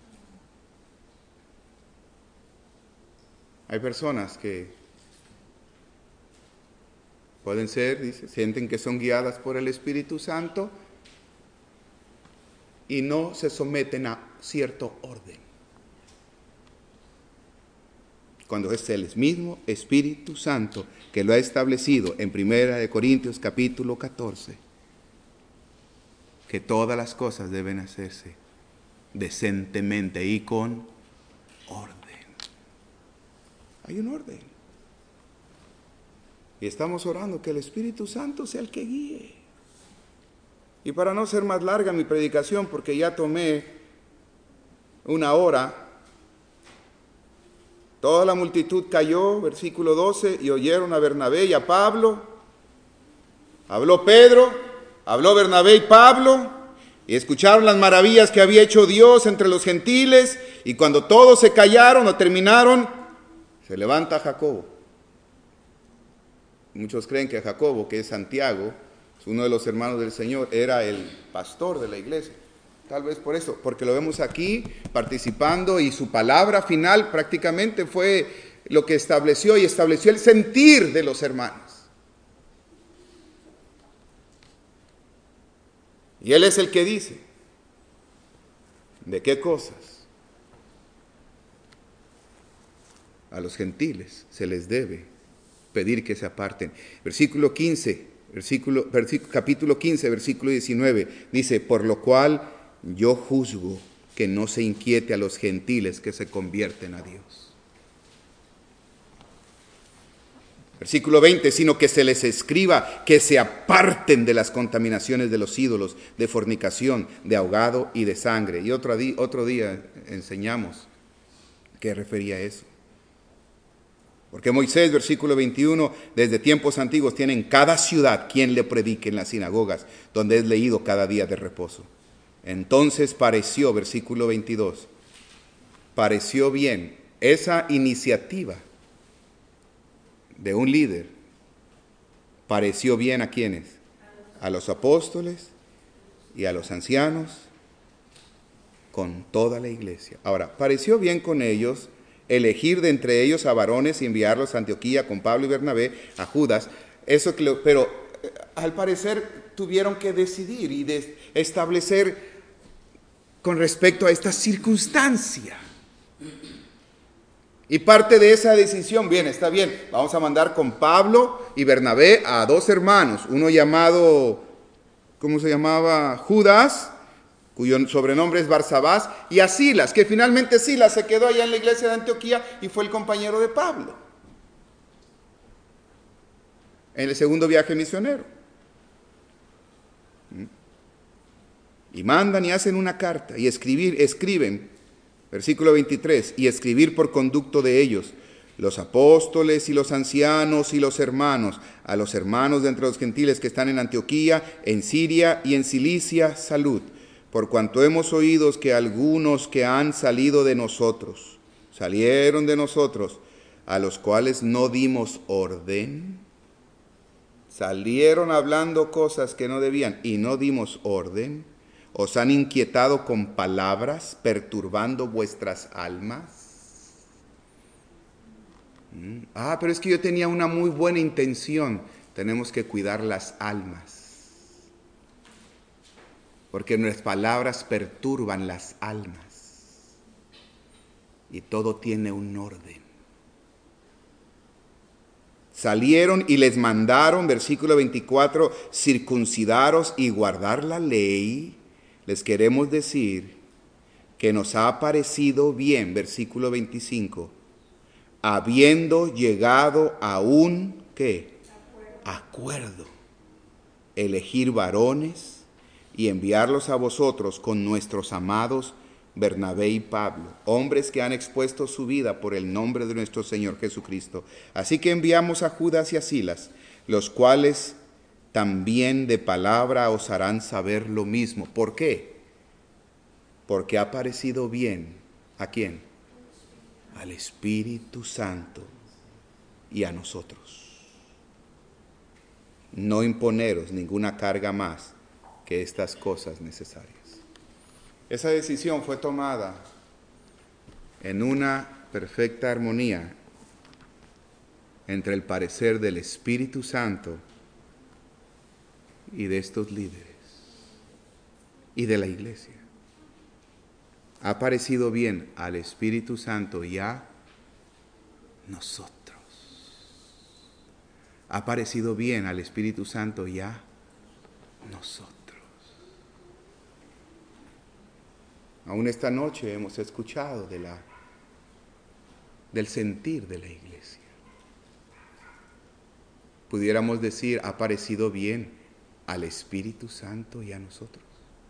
Speaker 1: Hay personas que pueden ser, dice, sienten que son guiadas por el Espíritu Santo y no se someten a cierto orden. Cuando es el mismo Espíritu Santo que lo ha establecido en Primera de Corintios capítulo catorce, que todas las cosas deben hacerse decentemente y con orden. Hay un orden. Y estamos orando que el Espíritu Santo sea el que guíe. Y para no ser más larga mi predicación, porque ya tomé una hora, toda la multitud cayó, versículo doce, y oyeron a Bernabé y a Pablo. Habló Pedro, habló Bernabé y Pablo, y escucharon las maravillas que había hecho Dios entre los gentiles, y cuando todos se callaron o terminaron, se levanta Jacobo. Muchos creen que Jacobo, que es Santiago, es uno de los hermanos del Señor, era el pastor de la iglesia. Tal vez por eso, porque lo vemos aquí participando y su palabra final prácticamente fue lo que estableció y estableció el sentir de los hermanos. Y él es el que dice, ¿de qué cosas a los gentiles se les debe pedir que se aparten? Versículo quince, versículo, versículo, capítulo quince, versículo diecinueve, dice, por lo cual yo juzgo que no se inquiete a los gentiles que se convierten a Dios. Versículo veinte, sino que se les escriba que se aparten de las contaminaciones de los ídolos, de fornicación, de ahogado y de sangre. Y otro día, otro día enseñamos qué refería a eso. Porque Moisés, versículo veintiuno, desde tiempos antiguos tiene en cada ciudad quien le predique en las sinagogas, donde es leído cada día de reposo. Entonces pareció, versículo veintidós, pareció bien esa iniciativa de un líder. Pareció bien a quienes, a los apóstoles y a los ancianos, con toda la iglesia. Ahora, pareció bien con ellos elegir de entre ellos a varones y enviarlos a Antioquía con Pablo y Bernabé, a Judas. Eso que lo, pero eh, al parecer tuvieron que decidir y de establecer con respecto a esta circunstancia. Y parte de esa decisión, bien, está bien, vamos a mandar con Pablo y Bernabé a dos hermanos, uno llamado, ¿cómo se llamaba? Judas, cuyo sobrenombre es Barsabás, y a Silas, que finalmente Silas se quedó allá en la iglesia de Antioquía y fue el compañero de Pablo en el segundo viaje misionero. Y mandan y hacen una carta y escribir, escriben, versículo veintitrés, y escribir por conducto de ellos, los apóstoles y los ancianos y los hermanos, a los hermanos de entre los gentiles que están en Antioquía, en Siria y en Cilicia, salud. Por cuanto hemos oído que algunos que han salido de nosotros, salieron de nosotros, a los cuales no dimos orden, salieron hablando cosas que no debían y no dimos orden, os han inquietado con palabras, perturbando vuestras almas. Ah, pero es que yo tenía una muy buena intención. Tenemos que cuidar las almas, porque nuestras palabras perturban las almas. Y todo tiene un orden. Salieron y les mandaron, versículo veinticuatro, circuncidaros y guardar la ley. Les queremos decir que nos ha parecido bien, versículo veinticinco, habiendo llegado a un, ¿qué? Acuerdo. Elegir varones y enviarlos a vosotros con nuestros amados Bernabé y Pablo, hombres que han expuesto su vida por el nombre de nuestro Señor Jesucristo. Así que enviamos a Judas y a Silas, los cuales también de palabra os harán saber lo mismo. ¿Por qué? Porque ha parecido bien. ¿A quién? Al Espíritu Santo y a nosotros. No imponeros ninguna carga más que estas cosas necesarias. Esa decisión fue tomada en una perfecta armonía entre el parecer del Espíritu Santo y de estos líderes y de la iglesia. Ha parecido bien al Espíritu Santo y a nosotros. Ha parecido bien al Espíritu Santo y a nosotros. Aún esta noche hemos escuchado de la, del sentir de la iglesia. Pudiéramos decir, ha parecido bien al Espíritu Santo y a nosotros.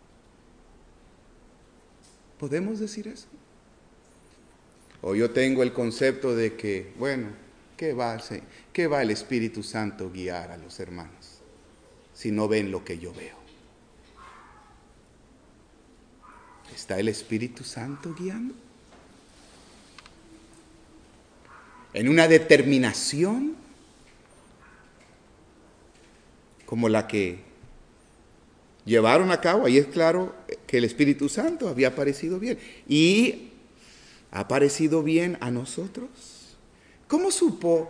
Speaker 1: ¿Podemos decir eso? O yo tengo el concepto de que, bueno, ¿qué va, a hacer? ¿Qué va el Espíritu Santo guiar a los hermanos si no ven lo que yo veo? ¿Está el Espíritu Santo guiando? En una determinación como la que llevaron a cabo. Ahí es claro que el Espíritu Santo había parecido bien. Y ha parecido bien a nosotros. ¿Cómo supo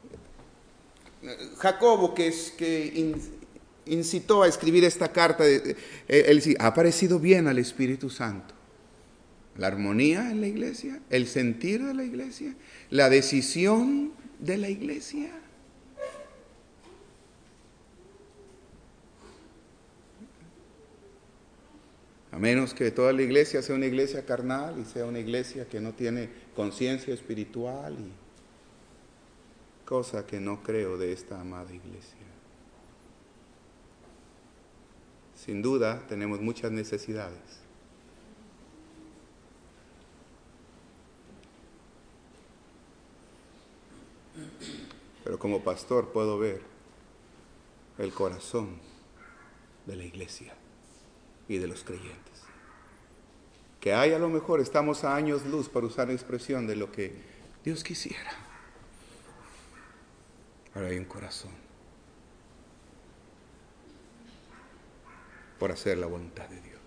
Speaker 1: Jacobo, que, es, que incitó a escribir esta carta? Él, él dice, ha parecido bien al Espíritu Santo. La armonía en la iglesia, el sentir de la iglesia, la decisión de la iglesia. A menos que toda la iglesia sea una iglesia carnal y sea una iglesia que no tiene conciencia espiritual, y cosa que no creo de esta amada iglesia. Sin duda tenemos muchas necesidades. Pero como pastor puedo ver el corazón de la iglesia y de los creyentes. Que hay, a lo mejor estamos a años luz, para usar la expresión, de lo que Dios quisiera. Ahora hay un corazón por hacer la voluntad de Dios.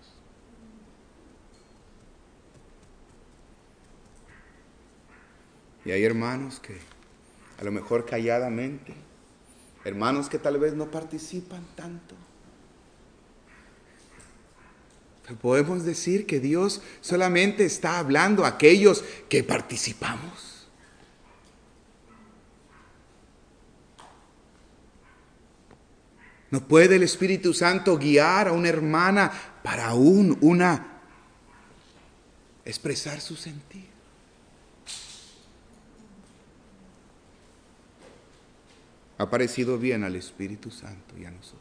Speaker 1: Y hay hermanos que a lo mejor calladamente, hermanos que tal vez no participan tanto, pero podemos decir que Dios solamente está hablando a aquellos que participamos. No puede el Espíritu Santo guiar a una hermana para aún una expresar su sentir. Ha parecido bien al Espíritu Santo y a nosotros.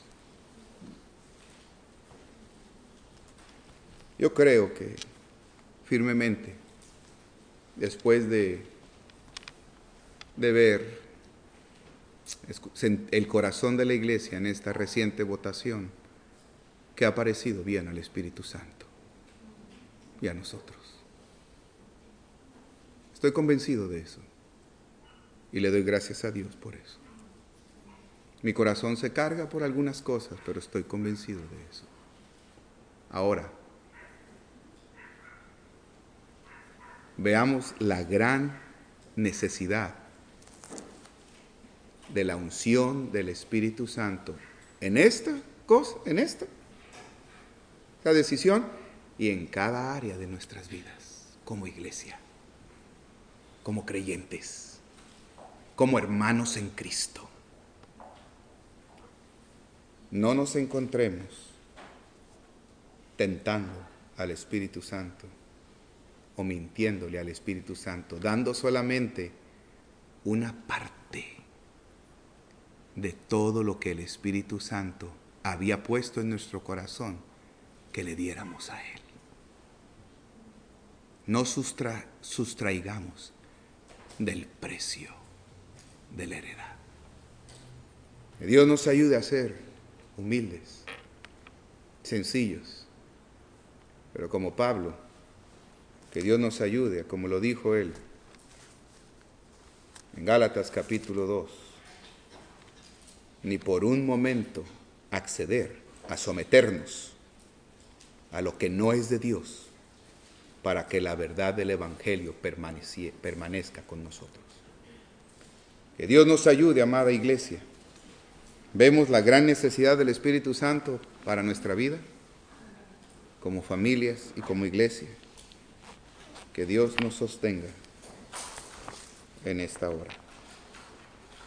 Speaker 1: Yo creo que firmemente, después de, de ver el corazón de la iglesia en esta reciente votación, que ha parecido bien al Espíritu Santo y a nosotros. Estoy convencido de eso y le doy gracias a Dios por eso. Mi corazón se carga por algunas cosas, pero estoy convencido de eso. Ahora, veamos la gran necesidad de la unción del Espíritu Santo en esta cosa, en esta, esta decisión, y en cada área de nuestras vidas, como iglesia, como creyentes, como hermanos en Cristo. No nos encontremos tentando al Espíritu Santo o mintiéndole al Espíritu Santo, dando solamente una parte de todo lo que el Espíritu Santo había puesto en nuestro corazón que le diéramos a Él. No sustra, sustraigamos del precio de la heredad. Que Dios nos ayude a ser humildes, sencillos, pero como Pablo, que Dios nos ayude, como lo dijo él en Gálatas capítulo dos, ni por un momento acceder a someternos a lo que no es de Dios, para que la verdad del Evangelio permanezca con nosotros. Que Dios nos ayude, amada iglesia. Vemos la gran necesidad del Espíritu Santo para nuestra vida, como familias y como iglesia. Que Dios nos sostenga en esta hora.